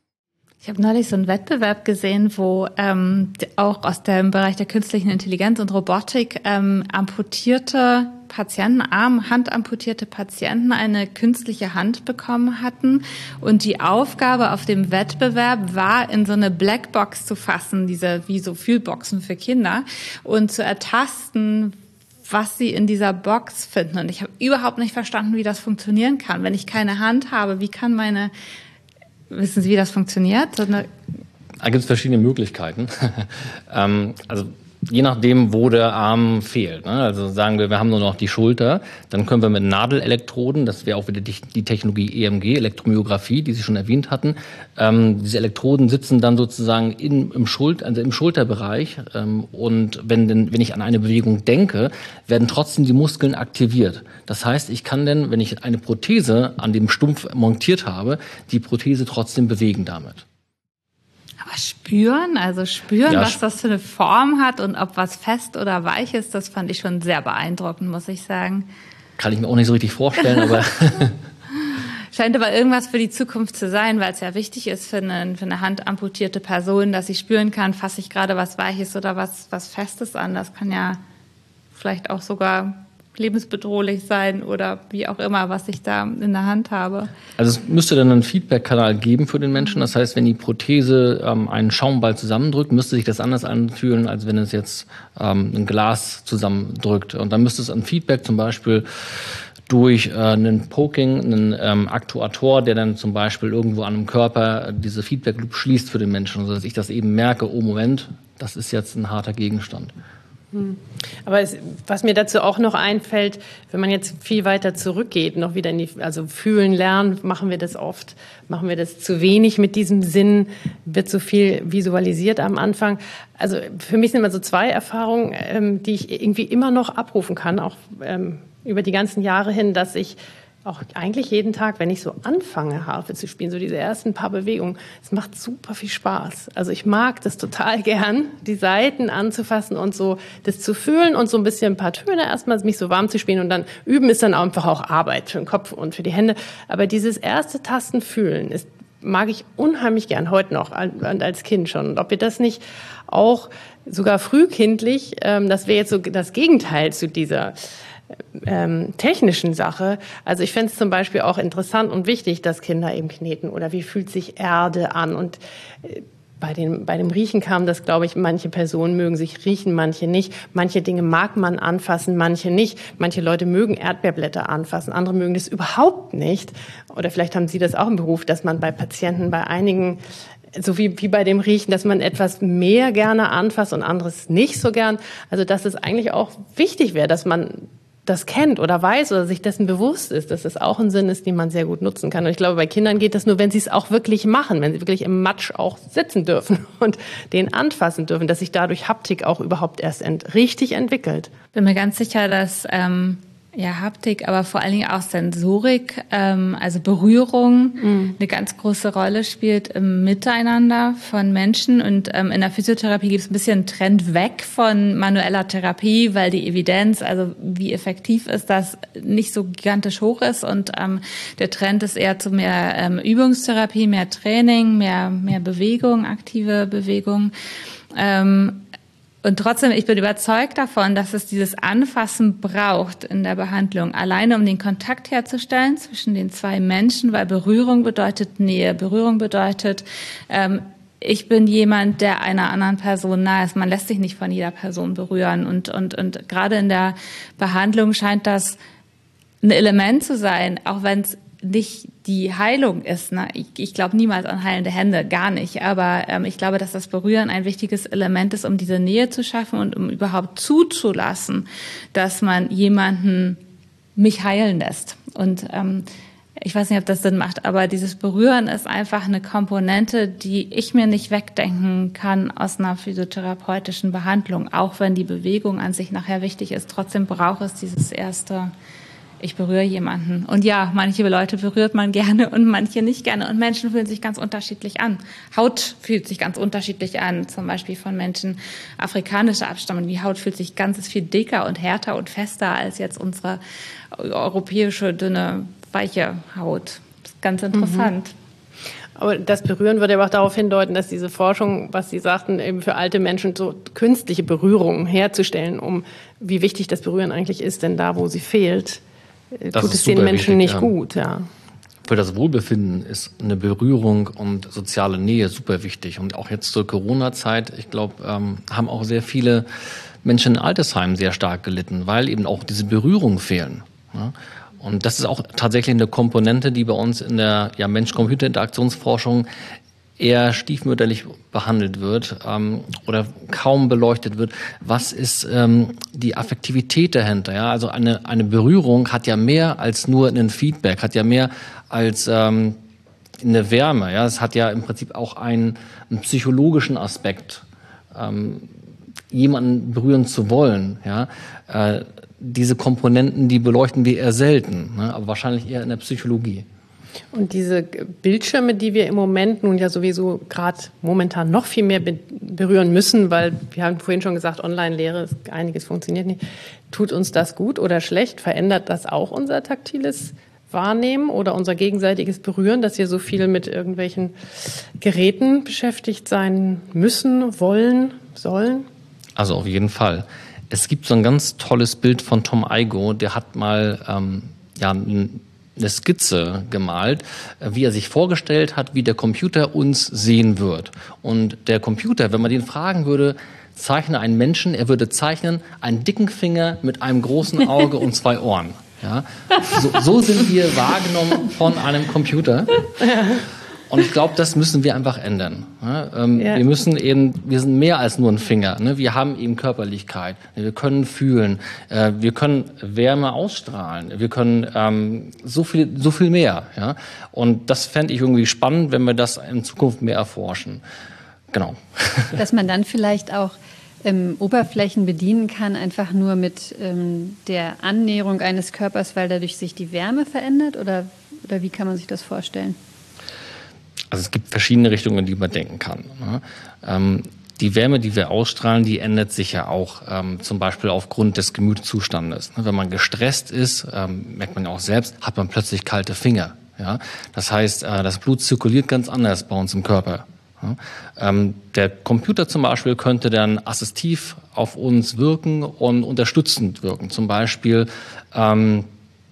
Ich habe neulich so einen Wettbewerb gesehen, wo ähm, auch aus dem Bereich der künstlichen Intelligenz und Robotik ähm, amputierte Patienten, arm, handamputierte Patienten eine künstliche Hand bekommen hatten. Und die Aufgabe auf dem Wettbewerb war, in so eine Blackbox zu fassen, diese wie so Fühlboxen für Kinder, und zu ertasten, was sie in dieser Box finden. Und ich habe überhaupt nicht verstanden, wie das funktionieren kann. Wenn ich keine Hand habe, wie kann meine... Wissen Sie, wie das funktioniert? So eine Da gibt es verschiedene Möglichkeiten. ähm, also je nachdem, wo der Arm fehlt. Ne? Also sagen wir, wir haben nur noch die Schulter, dann können wir mit Nadelelektroden, das wäre auch wieder die, die Technologie E M G, Elektromyographie, die Sie schon erwähnt hatten. Ähm, diese Elektroden sitzen dann sozusagen in, im, Schul- also im Schulterbereich ähm, und wenn, denn, wenn ich an eine Bewegung denke, werden trotzdem die Muskeln aktiviert. Das heißt, ich kann dann, wenn ich eine Prothese an dem Stumpf montiert habe, die Prothese trotzdem bewegen damit. Aber spüren, also spüren, Ja, was das für eine Form hat und ob was fest oder weich ist, das fand ich schon sehr beeindruckend, muss ich sagen. Kann ich mir auch nicht so richtig vorstellen, aber... Scheint aber irgendwas für die Zukunft zu sein, weil es ja wichtig ist für eine, für eine handamputierte Person, dass sie spüren kann, fasse ich gerade was Weiches oder was, was Festes an. Das kann ja vielleicht auch sogar lebensbedrohlich sein oder wie auch immer, was ich da in der Hand habe. Also es müsste dann einen Feedback-Kanal geben für den Menschen. Das heißt, wenn die Prothese ähm, einen Schaumball zusammendrückt, müsste sich das anders anfühlen, als wenn es jetzt ähm, ein Glas zusammendrückt. Und dann müsste es ein Feedback zum Beispiel durch äh, einen Poking, einen ähm, Aktuator, der dann zum Beispiel irgendwo an einem Körper diese Feedback-Loop schließt für den Menschen, sodass ich das eben merke, oh Moment, das ist jetzt ein harter Gegenstand. Aber es, was mir dazu auch noch einfällt, wenn man jetzt viel weiter zurückgeht, noch wieder in die, also fühlen, lernen, machen wir das oft, machen wir das zu wenig mit diesem Sinn, wird so viel visualisiert am Anfang. Also für mich sind immer so zwei Erfahrungen, ähm, die ich irgendwie immer noch abrufen kann, auch ähm, über die ganzen Jahre hin, dass ich auch eigentlich jeden Tag, wenn ich so anfange, Harfe zu spielen, so diese ersten paar Bewegungen, es macht super viel Spaß. Also ich mag das total gern, die Saiten anzufassen und so das zu fühlen und so ein bisschen ein paar Töne erstmal mich so warm zu spielen und dann üben ist dann einfach auch Arbeit für den Kopf und für die Hände. Aber dieses erste Tastenfühlen ist, mag ich unheimlich gern, heute noch und als Kind schon. Und ob wir das nicht auch sogar frühkindlich, ähm, das wäre jetzt so das Gegenteil zu dieser Ähm, technischen Sache. Also ich fände es zum Beispiel auch interessant und wichtig, dass Kinder eben kneten oder wie fühlt sich Erde an. Und äh, bei dem, bei dem Riechen kam das, glaube ich, manche Personen mögen sich riechen, manche nicht. Manche Dinge mag man anfassen, manche nicht. Manche Leute mögen Erdbeerblätter anfassen, andere mögen das überhaupt nicht. Oder vielleicht haben Sie das auch im Beruf, dass man bei Patienten, bei einigen, so wie, wie bei dem Riechen, dass man etwas mehr gerne anfasst und anderes nicht so gern. Also dass es eigentlich auch wichtig wäre, dass man das kennt oder weiß oder sich dessen bewusst ist, dass das auch ein Sinn ist, den man sehr gut nutzen kann. Und ich glaube, bei Kindern geht das nur, wenn sie es auch wirklich machen, wenn sie wirklich im Matsch auch sitzen dürfen und den anfassen dürfen, dass sich dadurch Haptik auch überhaupt erst ent- richtig entwickelt. Bin mir ganz sicher, dass ähm, Ja, Haptik, aber vor allen Dingen auch Sensorik, ähm, also Berührung, mhm. eine ganz große Rolle spielt im Miteinander von Menschen. Und ähm, in der Physiotherapie gibt es ein bisschen einen Trend weg von manueller Therapie, weil die Evidenz, also wie effektiv ist das, nicht so gigantisch hoch ist. Und ähm, der Trend ist eher zu mehr ähm, Übungstherapie, mehr Training, mehr mehr Bewegung, aktive Bewegung. Ähm, Und trotzdem, ich bin überzeugt davon, dass es dieses Anfassen braucht in der Behandlung, alleine um den Kontakt herzustellen zwischen den zwei Menschen, weil Berührung bedeutet Nähe, Berührung bedeutet, ähm, ich bin jemand, der einer anderen Person nahe ist. Man lässt sich nicht von jeder Person berühren. Und, und, und gerade in der Behandlung scheint das ein Element zu sein, auch wenn es nicht die Heilung ist. Ne? Ich, ich glaube niemals an heilende Hände, gar nicht. Aber ähm, ich glaube, dass das Berühren ein wichtiges Element ist, um diese Nähe zu schaffen und um überhaupt zuzulassen, dass man jemanden mich heilen lässt. Und ähm, ich weiß nicht, ob das Sinn macht, aber dieses Berühren ist einfach eine Komponente, die ich mir nicht wegdenken kann aus einer physiotherapeutischen Behandlung. Auch wenn die Bewegung an sich nachher wichtig ist, trotzdem braucht es dieses erste... Ich berühre jemanden. Und ja, manche Leute berührt man gerne und manche nicht gerne. Und Menschen fühlen sich ganz unterschiedlich an. Haut fühlt sich ganz unterschiedlich an. Zum Beispiel von Menschen afrikanischer Abstammung. Die Haut fühlt sich ganz viel dicker und härter und fester als jetzt unsere europäische, dünne, weiche Haut. Das ist ganz interessant. Mhm. Aber das Berühren würde aber auch darauf hindeuten, dass diese Forschung, was Sie sagten, eben für alte Menschen so künstliche Berührungen herzustellen, um wie wichtig das Berühren eigentlich ist, denn da, wo sie fehlt, das tut es den Menschen wichtig, nicht ja. gut, ja. Für das Wohlbefinden ist eine Berührung und soziale Nähe super wichtig. Und auch jetzt zur Corona-Zeit, ich glaube, ähm, haben auch sehr viele Menschen in Altersheimen sehr stark gelitten, weil eben auch diese Berührungen fehlen. Ja? Und das ist auch tatsächlich eine Komponente, die bei uns in der ja, Mensch-Computer-Interaktionsforschung eher stiefmütterlich behandelt wird ähm, oder kaum beleuchtet wird. Was ist ähm, die Affektivität dahinter? Ja? Also eine, eine Berührung hat ja mehr als nur ein Feedback, hat ja mehr als ähm, eine Wärme. Ja? Es hat ja im Prinzip auch einen, einen psychologischen Aspekt, ähm, jemanden berühren zu wollen. Ja? Äh, diese Komponenten, die beleuchten wir eher selten, ne? Aber wahrscheinlich eher in der Psychologie. Und diese Bildschirme, die wir im Moment nun ja sowieso gerade momentan noch viel mehr be- berühren müssen, weil wir haben vorhin schon gesagt, Online-Lehre, einiges funktioniert nicht. Tut uns das gut oder schlecht? Verändert das auch unser taktiles Wahrnehmen oder unser gegenseitiges Berühren, dass wir so viel mit irgendwelchen Geräten beschäftigt sein müssen, wollen, sollen? Also auf jeden Fall. Es gibt so ein ganz tolles Bild von Tom Igoe, der hat mal ähm, ja, ein eine Skizze gemalt, wie er sich vorgestellt hat, wie der Computer uns sehen wird. Und der Computer, wenn man den fragen würde, zeichne einen Menschen, er würde zeichnen einen dicken Finger mit einem großen Auge und zwei Ohren. Ja? So, so sind wir wahrgenommen von einem Computer. Und ich glaube, das müssen wir einfach ändern. Ja, ähm, ja. Wir müssen eben, wir sind mehr als nur ein Finger. Ne? Wir haben eben Körperlichkeit. Wir können fühlen. Äh, wir können Wärme ausstrahlen. Wir können ähm, so viel, so viel mehr. Ja? Und das fände ich irgendwie spannend, wenn wir das in Zukunft mehr erforschen. Genau. Dass man dann vielleicht auch ähm, Oberflächen bedienen kann, einfach nur mit ähm, der Annäherung eines Körpers, weil dadurch sich die Wärme verändert? Oder, oder wie kann man sich das vorstellen? Also es gibt verschiedene Richtungen, die man denken kann. Ne? Ähm, die Wärme, die wir ausstrahlen, die ändert sich ja auch ähm, zum Beispiel aufgrund des Gemütszustandes. Ne? Wenn man gestresst ist, ähm, merkt man ja auch selbst, hat man plötzlich kalte Finger. Ja? Das heißt, äh, das Blut zirkuliert ganz anders bei uns im Körper. Ja? Ähm, der Computer zum Beispiel könnte dann assistiv auf uns wirken und unterstützend wirken. Zum Beispiel ähm,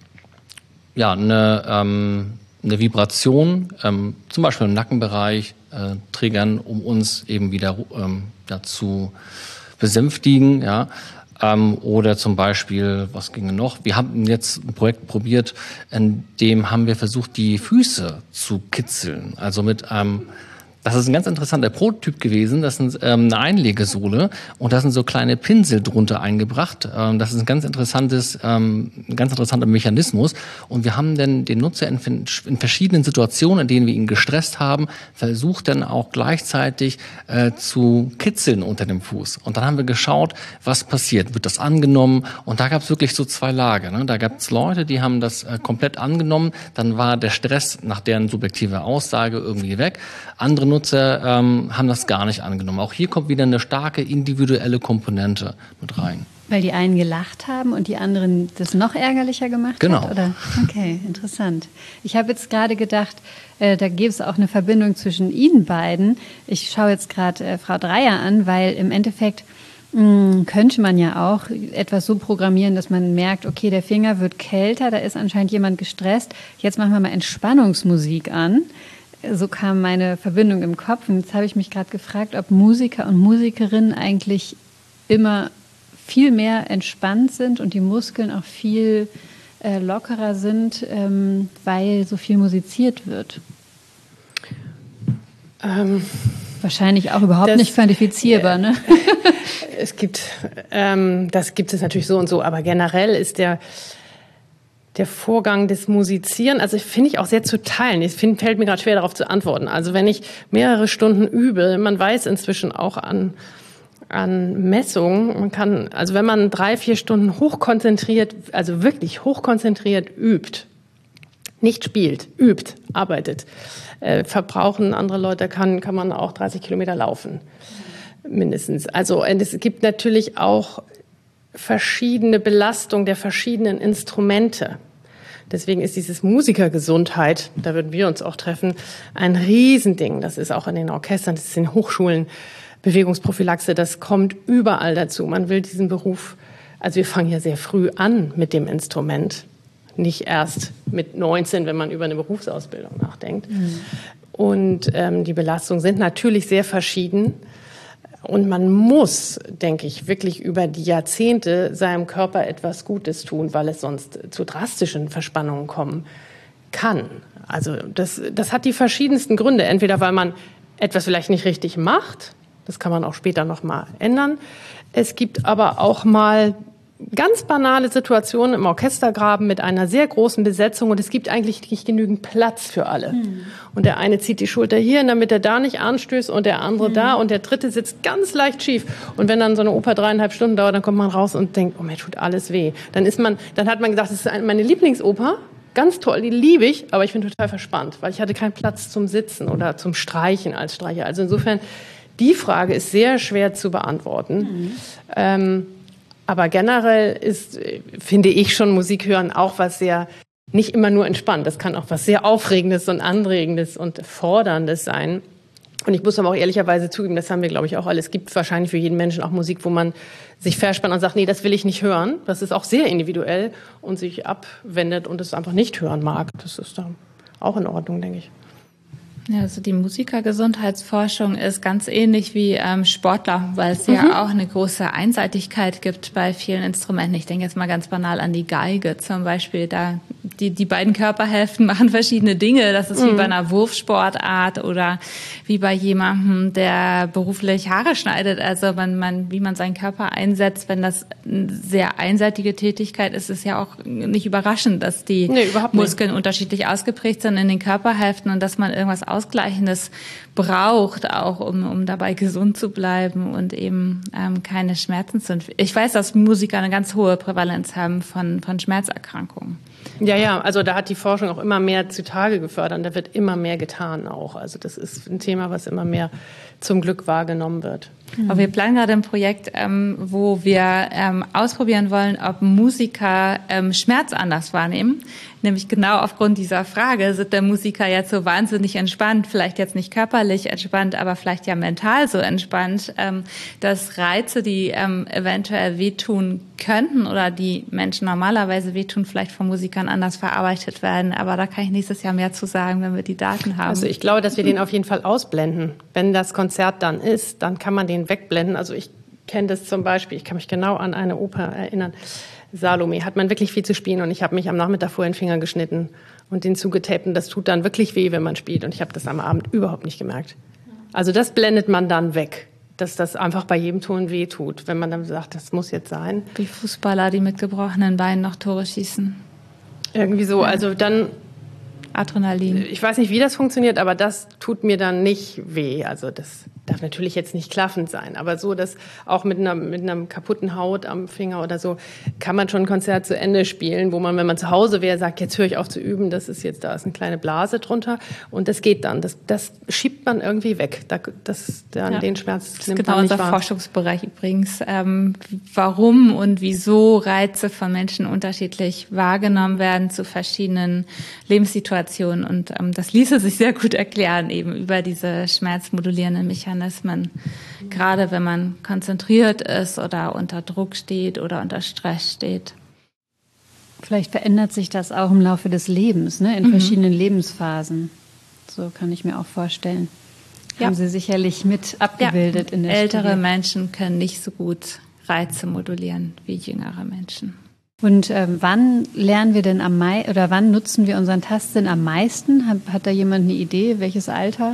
ja, eine... Ähm, eine Vibration, ähm, zum Beispiel im Nackenbereich, äh, triggern, um uns eben wieder ähm, ja, zu besänftigen. Ja. Ähm, oder zum Beispiel, was ginge noch? Wir haben jetzt ein Projekt probiert, in dem haben wir versucht, die Füße zu kitzeln. Also mit einem Das ist ein ganz interessanter Prototyp gewesen. Das ist ähm, eine Einlegesohle und da sind so kleine Pinsel drunter eingebracht. Ähm, das ist ein ganz interessantes, ähm, ein ganz interessanter Mechanismus. Und wir haben dann den Nutzer in, in verschiedenen Situationen, in denen wir ihn gestresst haben, versucht dann auch gleichzeitig äh, zu kitzeln unter dem Fuß. Und dann haben wir geschaut, was passiert. Wird das angenommen? Und da gab es wirklich so zwei Lager. Ne? Da gab es Leute, die haben das äh, komplett angenommen. Dann war der Stress nach deren subjektiver Aussage irgendwie weg. Andere Nutzer ähm, haben das gar nicht angenommen. Auch hier kommt wieder eine starke individuelle Komponente mit rein. Weil die einen gelacht haben und die anderen das noch ärgerlicher gemacht genau. hat? Oder? Okay, interessant. Ich habe jetzt gerade gedacht, äh, da gäbe es auch eine Verbindung zwischen Ihnen beiden. Ich schaue jetzt gerade äh, Frau Dreyer an, weil im Endeffekt mh, könnte man ja auch etwas so programmieren, dass man merkt, okay, der Finger wird kälter, da ist anscheinend jemand gestresst. Jetzt machen wir mal Entspannungsmusik an. So kam meine Verbindung im Kopf. Und jetzt habe ich mich gerade gefragt, ob Musiker und Musikerinnen eigentlich immer viel mehr entspannt sind und die Muskeln auch viel äh, lockerer sind, ähm, weil so viel musiziert wird. Ähm, Wahrscheinlich auch überhaupt das, nicht quantifizierbar, ne? Es gibt, ähm, das gibt es natürlich so und so, aber generell ist der Der Vorgang des Musizieren, also finde ich auch sehr zu teilen. Es fällt mir gerade schwer, darauf zu antworten. Also wenn ich mehrere Stunden übe, man weiß inzwischen auch an, an Messungen, man kann, also wenn man drei, vier Stunden hochkonzentriert, also wirklich hochkonzentriert übt, nicht spielt, übt, arbeitet, äh, verbrauchen andere Leute, kann, kann man auch dreißig Kilometer laufen, mindestens. Also es gibt natürlich auch verschiedene Belastung der verschiedenen Instrumente. Deswegen ist dieses Musikergesundheit, da würden wir uns auch treffen, ein Riesending. Das ist auch in den Orchestern, das ist in Hochschulen, Bewegungsprophylaxe, das kommt überall dazu. Man will diesen Beruf, also wir fangen ja sehr früh an mit dem Instrument, nicht erst mit neunzehn, wenn man über eine Berufsausbildung nachdenkt. Mhm. Und ähm, die Belastungen sind natürlich sehr verschieden. Und man muss, denke ich, wirklich über die Jahrzehnte seinem Körper etwas Gutes tun, weil es sonst zu drastischen Verspannungen kommen kann. Also das, das hat die verschiedensten Gründe. Entweder weil man etwas vielleicht nicht richtig macht, das kann man auch später noch mal ändern. Es gibt aber auch mal ganz banale Situationen im Orchestergraben mit einer sehr großen Besetzung und es gibt eigentlich nicht genügend Platz für alle. Mhm. Und der eine zieht die Schulter hier, damit er da nicht anstößt und der andere mhm. da und der dritte sitzt ganz leicht schief. Und wenn dann so eine Oper dreieinhalb Stunden dauert, dann kommt man raus und denkt, oh, mir tut alles weh. Dann ist man, dann hat man gesagt, das ist meine Lieblingsoper. Ganz toll, die liebe ich, aber ich bin total verspannt, weil ich hatte keinen Platz zum Sitzen oder zum Streichen als Streicher. Also insofern, die Frage ist sehr schwer zu beantworten. Mhm. Ähm, Aber generell ist, finde ich, schon Musik hören auch was sehr, nicht immer nur entspannt. Das kann auch was sehr Aufregendes und Anregendes und Forderndes sein. Und ich muss aber auch ehrlicherweise zugeben, das haben wir, glaube ich, auch alle. Es gibt wahrscheinlich für jeden Menschen auch Musik, wo man sich verspannt und sagt, nee, das will ich nicht hören. Das ist auch sehr individuell und sich abwendet und es einfach nicht hören mag. Das ist dann auch in Ordnung, denke ich. Ja, also die Musikergesundheitsforschung ist ganz ähnlich wie ähm, Sportler, weil es mhm. ja auch eine große Einseitigkeit gibt bei vielen Instrumenten. Ich denke jetzt mal ganz banal an die Geige zum Beispiel. Da die die beiden Körperhälften machen verschiedene Dinge. Das ist mhm. wie bei einer Wurfsportart oder wie bei jemandem, der beruflich Haare schneidet. Also man, man, wie man seinen Körper einsetzt, wenn das eine sehr einseitige Tätigkeit ist, ist ja auch nicht überraschend, dass die nee, Muskeln unterschiedlich ausgeprägt sind in den Körperhälften und dass man irgendwas Ausgleichendes braucht, auch um, um dabei gesund zu bleiben und eben ähm, keine Schmerzen zu entwickeln. Ich weiß, dass Musiker eine ganz hohe Prävalenz haben von, von Schmerzerkrankungen. Ja, ja, also da hat die Forschung auch immer mehr zutage gefördert und da wird immer mehr getan auch. Also das ist ein Thema, was immer mehr zum Glück wahrgenommen wird. Aber wir planen gerade ein Projekt, ähm, wo wir ähm, ausprobieren wollen, ob Musiker ähm, Schmerz anders wahrnehmen. Nämlich genau aufgrund dieser Frage, sind der Musiker jetzt so wahnsinnig entspannt, vielleicht jetzt nicht körperlich entspannt, aber vielleicht ja mental so entspannt, ähm, dass Reize, die ähm, eventuell wehtun könnten oder die Menschen normalerweise wehtun, vielleicht von Musikern anders verarbeitet werden. Aber da kann ich nächstes Jahr mehr zu sagen, wenn wir die Daten haben. Also ich glaube, dass wir den auf jeden Fall ausblenden. Wenn das Konzert dann ist, dann kann man den wegblenden. Also ich kenne das zum Beispiel, ich kann mich genau an eine Oper erinnern. Salome hat man wirklich viel zu spielen und ich habe mich am Nachmittag vorher den Finger geschnitten und den zugetaped und das tut dann wirklich weh, wenn man spielt und ich habe das am Abend überhaupt nicht gemerkt. Also das blendet man dann weg, dass das einfach bei jedem Ton wehtut, wenn man dann sagt, das muss jetzt sein. Wie Fußballer, die mit gebrochenen Beinen noch Tore schießen. Irgendwie so, also dann... Adrenalin. Ich weiß nicht, wie das funktioniert, aber das tut mir dann nicht weh. Also das darf natürlich jetzt nicht klaffend sein, aber so, dass auch mit einer, mit einer kaputten Haut am Finger oder so, kann man schon ein Konzert zu Ende spielen, wo man, wenn man zu Hause wäre, sagt, jetzt höre ich auf zu üben, das ist jetzt, da ist eine kleine Blase drunter und das geht dann. Das, das schiebt man irgendwie weg. Das, das, dann ja. Den Schmerz das nimmt ist genau man nicht unser wahr. Forschungsbereich übrigens. Ähm, warum und wieso Reize von Menschen unterschiedlich wahrgenommen werden zu verschiedenen Lebenssituationen und ähm, das ließe sich sehr gut erklären eben über diese schmerzmodulierenden Mechanismen. Gerade wenn man konzentriert ist oder unter Druck steht oder unter Stress steht. Vielleicht verändert sich das auch im Laufe des Lebens, ne? In mhm. verschiedenen Lebensphasen. So kann ich mir auch vorstellen. Ja. Haben Sie sicherlich mit abgebildet ja. in der Ältere Studie. Menschen können nicht so gut Reize modulieren wie jüngere Menschen. Und ähm, wann lernen wir denn am mei oder wann nutzen wir unseren Tastsinn am meisten? Hat, hat da jemand eine Idee, welches Alter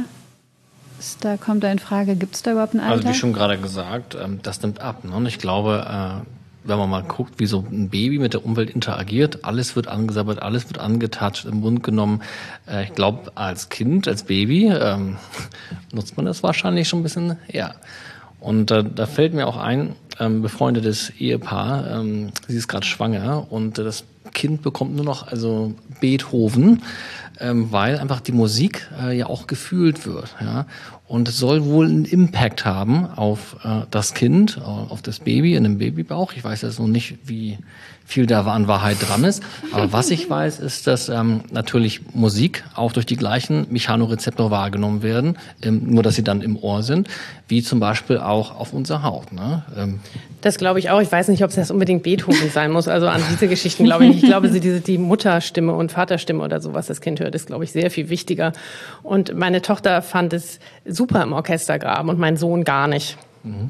ist da, kommt da in Frage? Gibt es da überhaupt ein Alter? Also wie schon gerade gesagt, ähm, das nimmt ab. Ne? Und ich glaube, äh, wenn man mal guckt, wie so ein Baby mit der Umwelt interagiert, alles wird angesabbert, alles wird angetatscht, im Mund genommen. Äh, ich glaube, als Kind, als Baby ähm, nutzt man das wahrscheinlich schon ein bisschen eher. Und äh, da fällt mir auch ein, ähm, befreundetes Ehepaar, ähm, sie ist gerade schwanger und äh, das Kind bekommt nur noch also Beethoven, ähm, weil einfach die Musik äh, ja auch gefühlt wird. Ja? Und es soll wohl einen Impact haben auf äh, das Kind, äh, auf das Baby in dem Babybauch. Ich weiß jetzt noch nicht, wie viel da an Wahrheit dran ist. Aber was ich weiß, ist, dass ähm, natürlich Musik auch durch die gleichen Mechanorezeptor wahrgenommen werden, ähm, nur dass sie dann im Ohr sind, wie zum Beispiel auch auf unserer Haut. Ne? Ähm, Das glaube ich auch. Ich weiß nicht, ob es das unbedingt Beethoven sein muss. Also an diese Geschichten glaube ich nicht. Ich glaube, diese, die Mutterstimme und Vaterstimme oder so, was das Kind hört, ist, glaube ich, sehr viel wichtiger. Und meine Tochter fand es super im Orchestergraben und mein Sohn gar nicht. Mhm.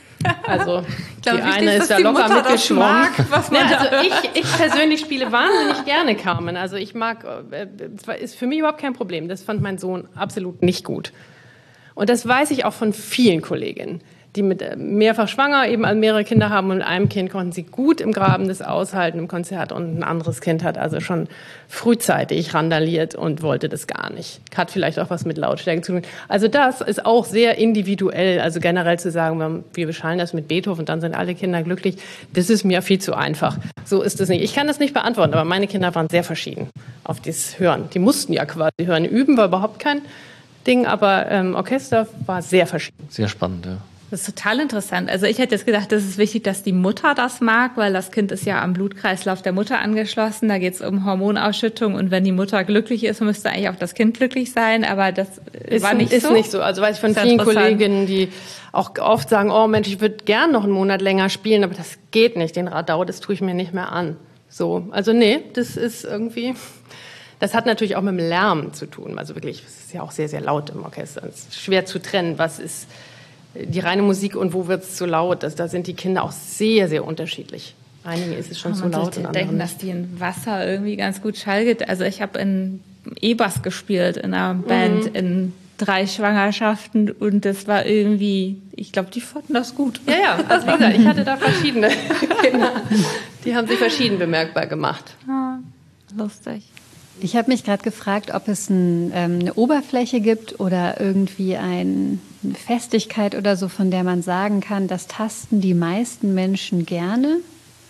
Also ich glaube, die eine ist da locker Mutter mitgeschwommen. Mag, was man ja, also ich, ich persönlich spiele wahnsinnig gerne Carmen. Also ich mag, äh, ist für mich überhaupt kein Problem. Das fand mein Sohn absolut nicht gut. Und das weiß ich auch von vielen Kolleginnen, die mit mehrfach schwanger eben mehrere Kinder haben und mit einem Kind konnten sie gut im Graben das aushalten im Konzert und ein anderes Kind hat also schon frühzeitig randaliert und wollte das gar nicht. Hat vielleicht auch was mit Lautstärke zu tun. Also das ist auch sehr individuell, also generell zu sagen, wir beschallen das mit Beethoven und dann sind alle Kinder glücklich, das ist mir viel zu einfach. So ist es nicht. Ich kann das nicht beantworten, aber meine Kinder waren sehr verschieden auf das Hören. Die mussten ja quasi hören. Üben war überhaupt kein Ding, aber ähm, Orchester war sehr verschieden. Sehr spannend, ja. Das ist total interessant. Also ich hätte jetzt gedacht, das ist wichtig, dass die Mutter das mag, weil das Kind ist ja am Blutkreislauf der Mutter angeschlossen. Da geht es um Hormonausschüttung und wenn die Mutter glücklich ist, müsste eigentlich auch das Kind glücklich sein. Aber das ist war nicht ist so. Ist nicht so. Also weiß ich von vielen Kolleginnen, die auch oft sagen, oh Mensch, ich würde gern noch einen Monat länger spielen, aber das geht nicht. Den Radau, das tue ich mir nicht mehr an. So, also nee, das ist irgendwie... Das hat natürlich auch mit dem Lärm zu tun. Also wirklich, es ist ja auch sehr, sehr laut im Orchester. Es ist schwer zu trennen, was ist die reine Musik und wo wird es zu laut. Das, da sind die Kinder auch sehr, sehr unterschiedlich. Einigen ist es schon zu laut. Und denken, dass die in Wasser irgendwie ganz gut Schall geht. Also ich habe in E-Bass gespielt in einer Band mhm. in drei Schwangerschaften und das war irgendwie, ich glaube, die fanden das gut. Ja, ja, also wie gesagt, ich hatte da verschiedene Kinder. Die haben sich verschieden bemerkbar gemacht. Ah, lustig. Ich habe mich gerade gefragt, ob es ein, ähm, eine Oberfläche gibt oder irgendwie ein, eine Festigkeit oder so, von der man sagen kann, das tasten die meisten Menschen gerne,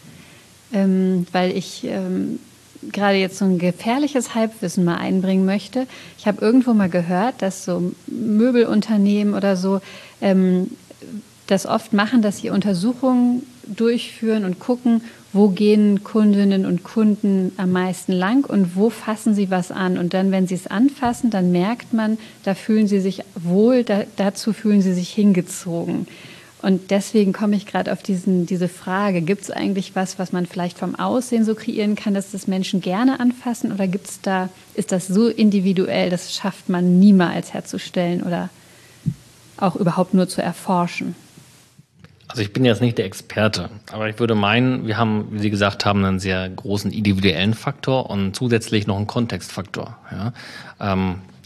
ähm, weil ich ähm, gerade jetzt so ein gefährliches Halbwissen mal einbringen möchte. Ich habe irgendwo mal gehört, dass so Möbelunternehmen oder so ähm, das oft machen, dass sie Untersuchungen durchführen und gucken, wo gehen Kundinnen und Kunden am meisten lang und wo fassen sie was an. Und dann, wenn sie es anfassen, dann merkt man, da fühlen sie sich wohl, da, dazu fühlen sie sich hingezogen. Und deswegen komme ich gerade auf diesen, diese Frage, gibt es eigentlich was, was man vielleicht vom Aussehen so kreieren kann, dass das Menschen gerne anfassen? Oder gibt's da, ist das so individuell, das schafft man niemals herzustellen oder auch überhaupt nur zu erforschen? Also ich bin jetzt nicht der Experte, aber ich würde meinen, wir haben, wie Sie gesagt haben, einen sehr großen individuellen Faktor und zusätzlich noch einen Kontextfaktor. Ja? Ähm,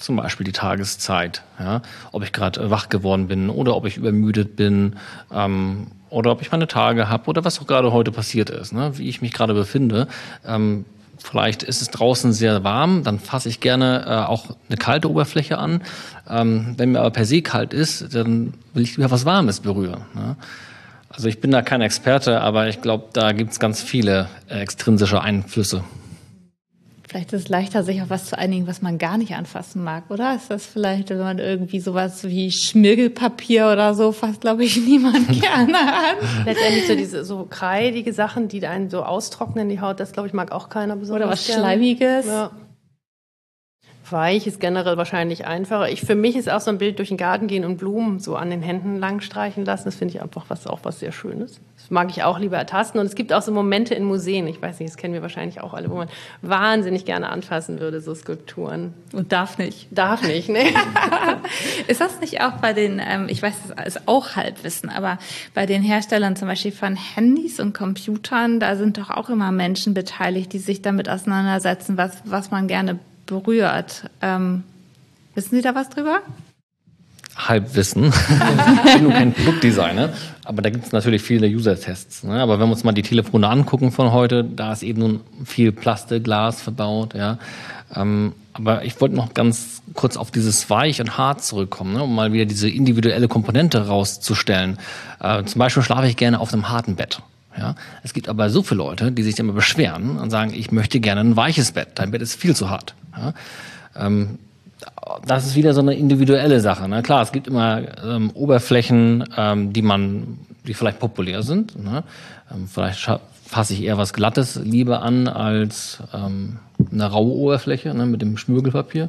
zum Beispiel die Tageszeit, ja, ob ich gerade wach geworden bin oder ob ich übermüdet bin, ähm, oder ob ich meine Tage habe oder was auch gerade heute passiert ist, ne, wie ich mich gerade befinde. Ähm, vielleicht ist es draußen sehr warm, dann fasse ich gerne äh, auch eine kalte Oberfläche an. Ähm, wenn mir aber per se kalt ist, dann will ich lieber was Warmes berühren, ne? Also ich bin da kein Experte, aber ich glaube, da gibt es ganz viele äh, extrinsische Einflüsse. Vielleicht ist es leichter, sich auf was zu einigen, was man gar nicht anfassen mag, oder? Ist das vielleicht, wenn man irgendwie sowas wie Schmirgelpapier oder so fasst, glaube ich, niemand gerne an. Letztendlich so diese so kreidige Sachen, die einen so austrocknen, die Haut, das, glaube ich, mag auch keiner besonders Oder was gerne. Schleimiges. Ja. Weich ist generell wahrscheinlich einfacher. Ich, für mich ist auch so ein Bild durch den Garten gehen und Blumen so an den Händen lang streichen lassen. Das finde ich einfach was, auch was sehr Schönes. Das mag ich auch lieber ertasten. Und es gibt auch so Momente in Museen, ich weiß nicht, das kennen wir wahrscheinlich auch alle, wo man wahnsinnig gerne anfassen würde, so Skulpturen. Und darf nicht. Darf nicht, ne? Ist das nicht auch bei den, ähm, ich weiß, das ist auch Halbwissen, aber bei den Herstellern zum Beispiel von Handys und Computern, da sind doch auch immer Menschen beteiligt, die sich damit auseinandersetzen, was, was man gerne berührt. Ähm, wissen Sie da was drüber? Halbwissen. Ich bin nur kein Produktdesigner, aber da gibt es natürlich viele User-Tests. Ne? Aber wenn wir uns mal die Telefone angucken von heute, da ist eben nun viel Plastik, Glas verbaut. Ja? Ähm, aber ich wollte noch ganz kurz auf dieses Weich und Hart zurückkommen, ne? Um mal wieder diese individuelle Komponente rauszustellen. Äh, zum Beispiel schlafe ich gerne auf einem harten Bett. Ja, es gibt aber so viele Leute, die sich immer beschweren und sagen, ich möchte gerne ein weiches Bett. Dein Bett ist viel zu hart. Ja, ähm, das ist wieder so eine individuelle Sache. Ne? Klar, es gibt immer ähm, Oberflächen, ähm, die man, die vielleicht populär sind. Ne? Ähm, vielleicht fasse ich eher was Glattes lieber an als ähm, eine raue Oberfläche, ne, mit dem Schmirgelpapier.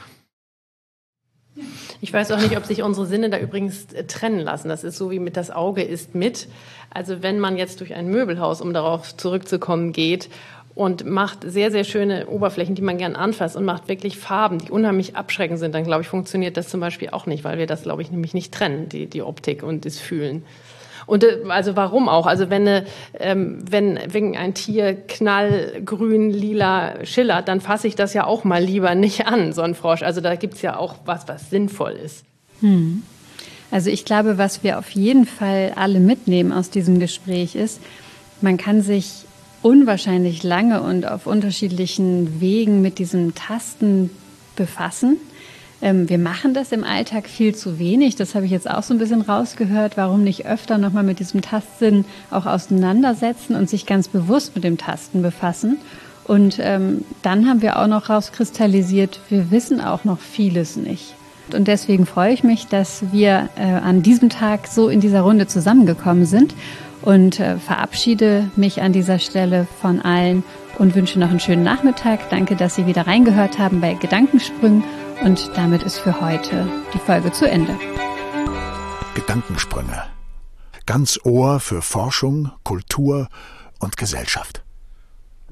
Ich weiß auch nicht, ob sich unsere Sinne da übrigens trennen lassen. Das ist so wie mit das Auge ist mit. Also wenn man jetzt durch ein Möbelhaus, um darauf zurückzukommen, geht und macht sehr, sehr schöne Oberflächen, die man gern anfasst und macht wirklich Farben, die unheimlich abschreckend sind, dann glaube ich, funktioniert das zum Beispiel auch nicht, weil wir das, glaube ich, nämlich nicht trennen, die, die Optik und das Fühlen. Und also warum auch? Also wenn, eine, ähm, wenn, wenn ein Tier knallgrün, lila schillert, dann fasse ich das ja auch mal lieber nicht an, so ein Frosch. Also da gibt's ja auch was, was sinnvoll ist. Hm. Also ich glaube, was wir auf jeden Fall alle mitnehmen aus diesem Gespräch ist, man kann sich unwahrscheinlich lange und auf unterschiedlichen Wegen mit diesem Tasten befassen. Wir machen das im Alltag viel zu wenig. Das habe ich jetzt auch so ein bisschen rausgehört. Warum nicht öfter nochmal mit diesem Tastsinn auch auseinandersetzen und sich ganz bewusst mit dem Tasten befassen? Und ähm, dann haben wir auch noch rauskristallisiert, wir wissen auch noch vieles nicht. Und deswegen freue ich mich, dass wir äh, an diesem Tag so in dieser Runde zusammengekommen sind und äh, verabschiede mich an dieser Stelle von allen und wünsche noch einen schönen Nachmittag. Danke, dass Sie wieder reingehört haben bei Gedankensprüngen. Und damit ist für heute die Folge zu Ende. Gedankensprünge. Ganz Ohr für Forschung, Kultur und Gesellschaft.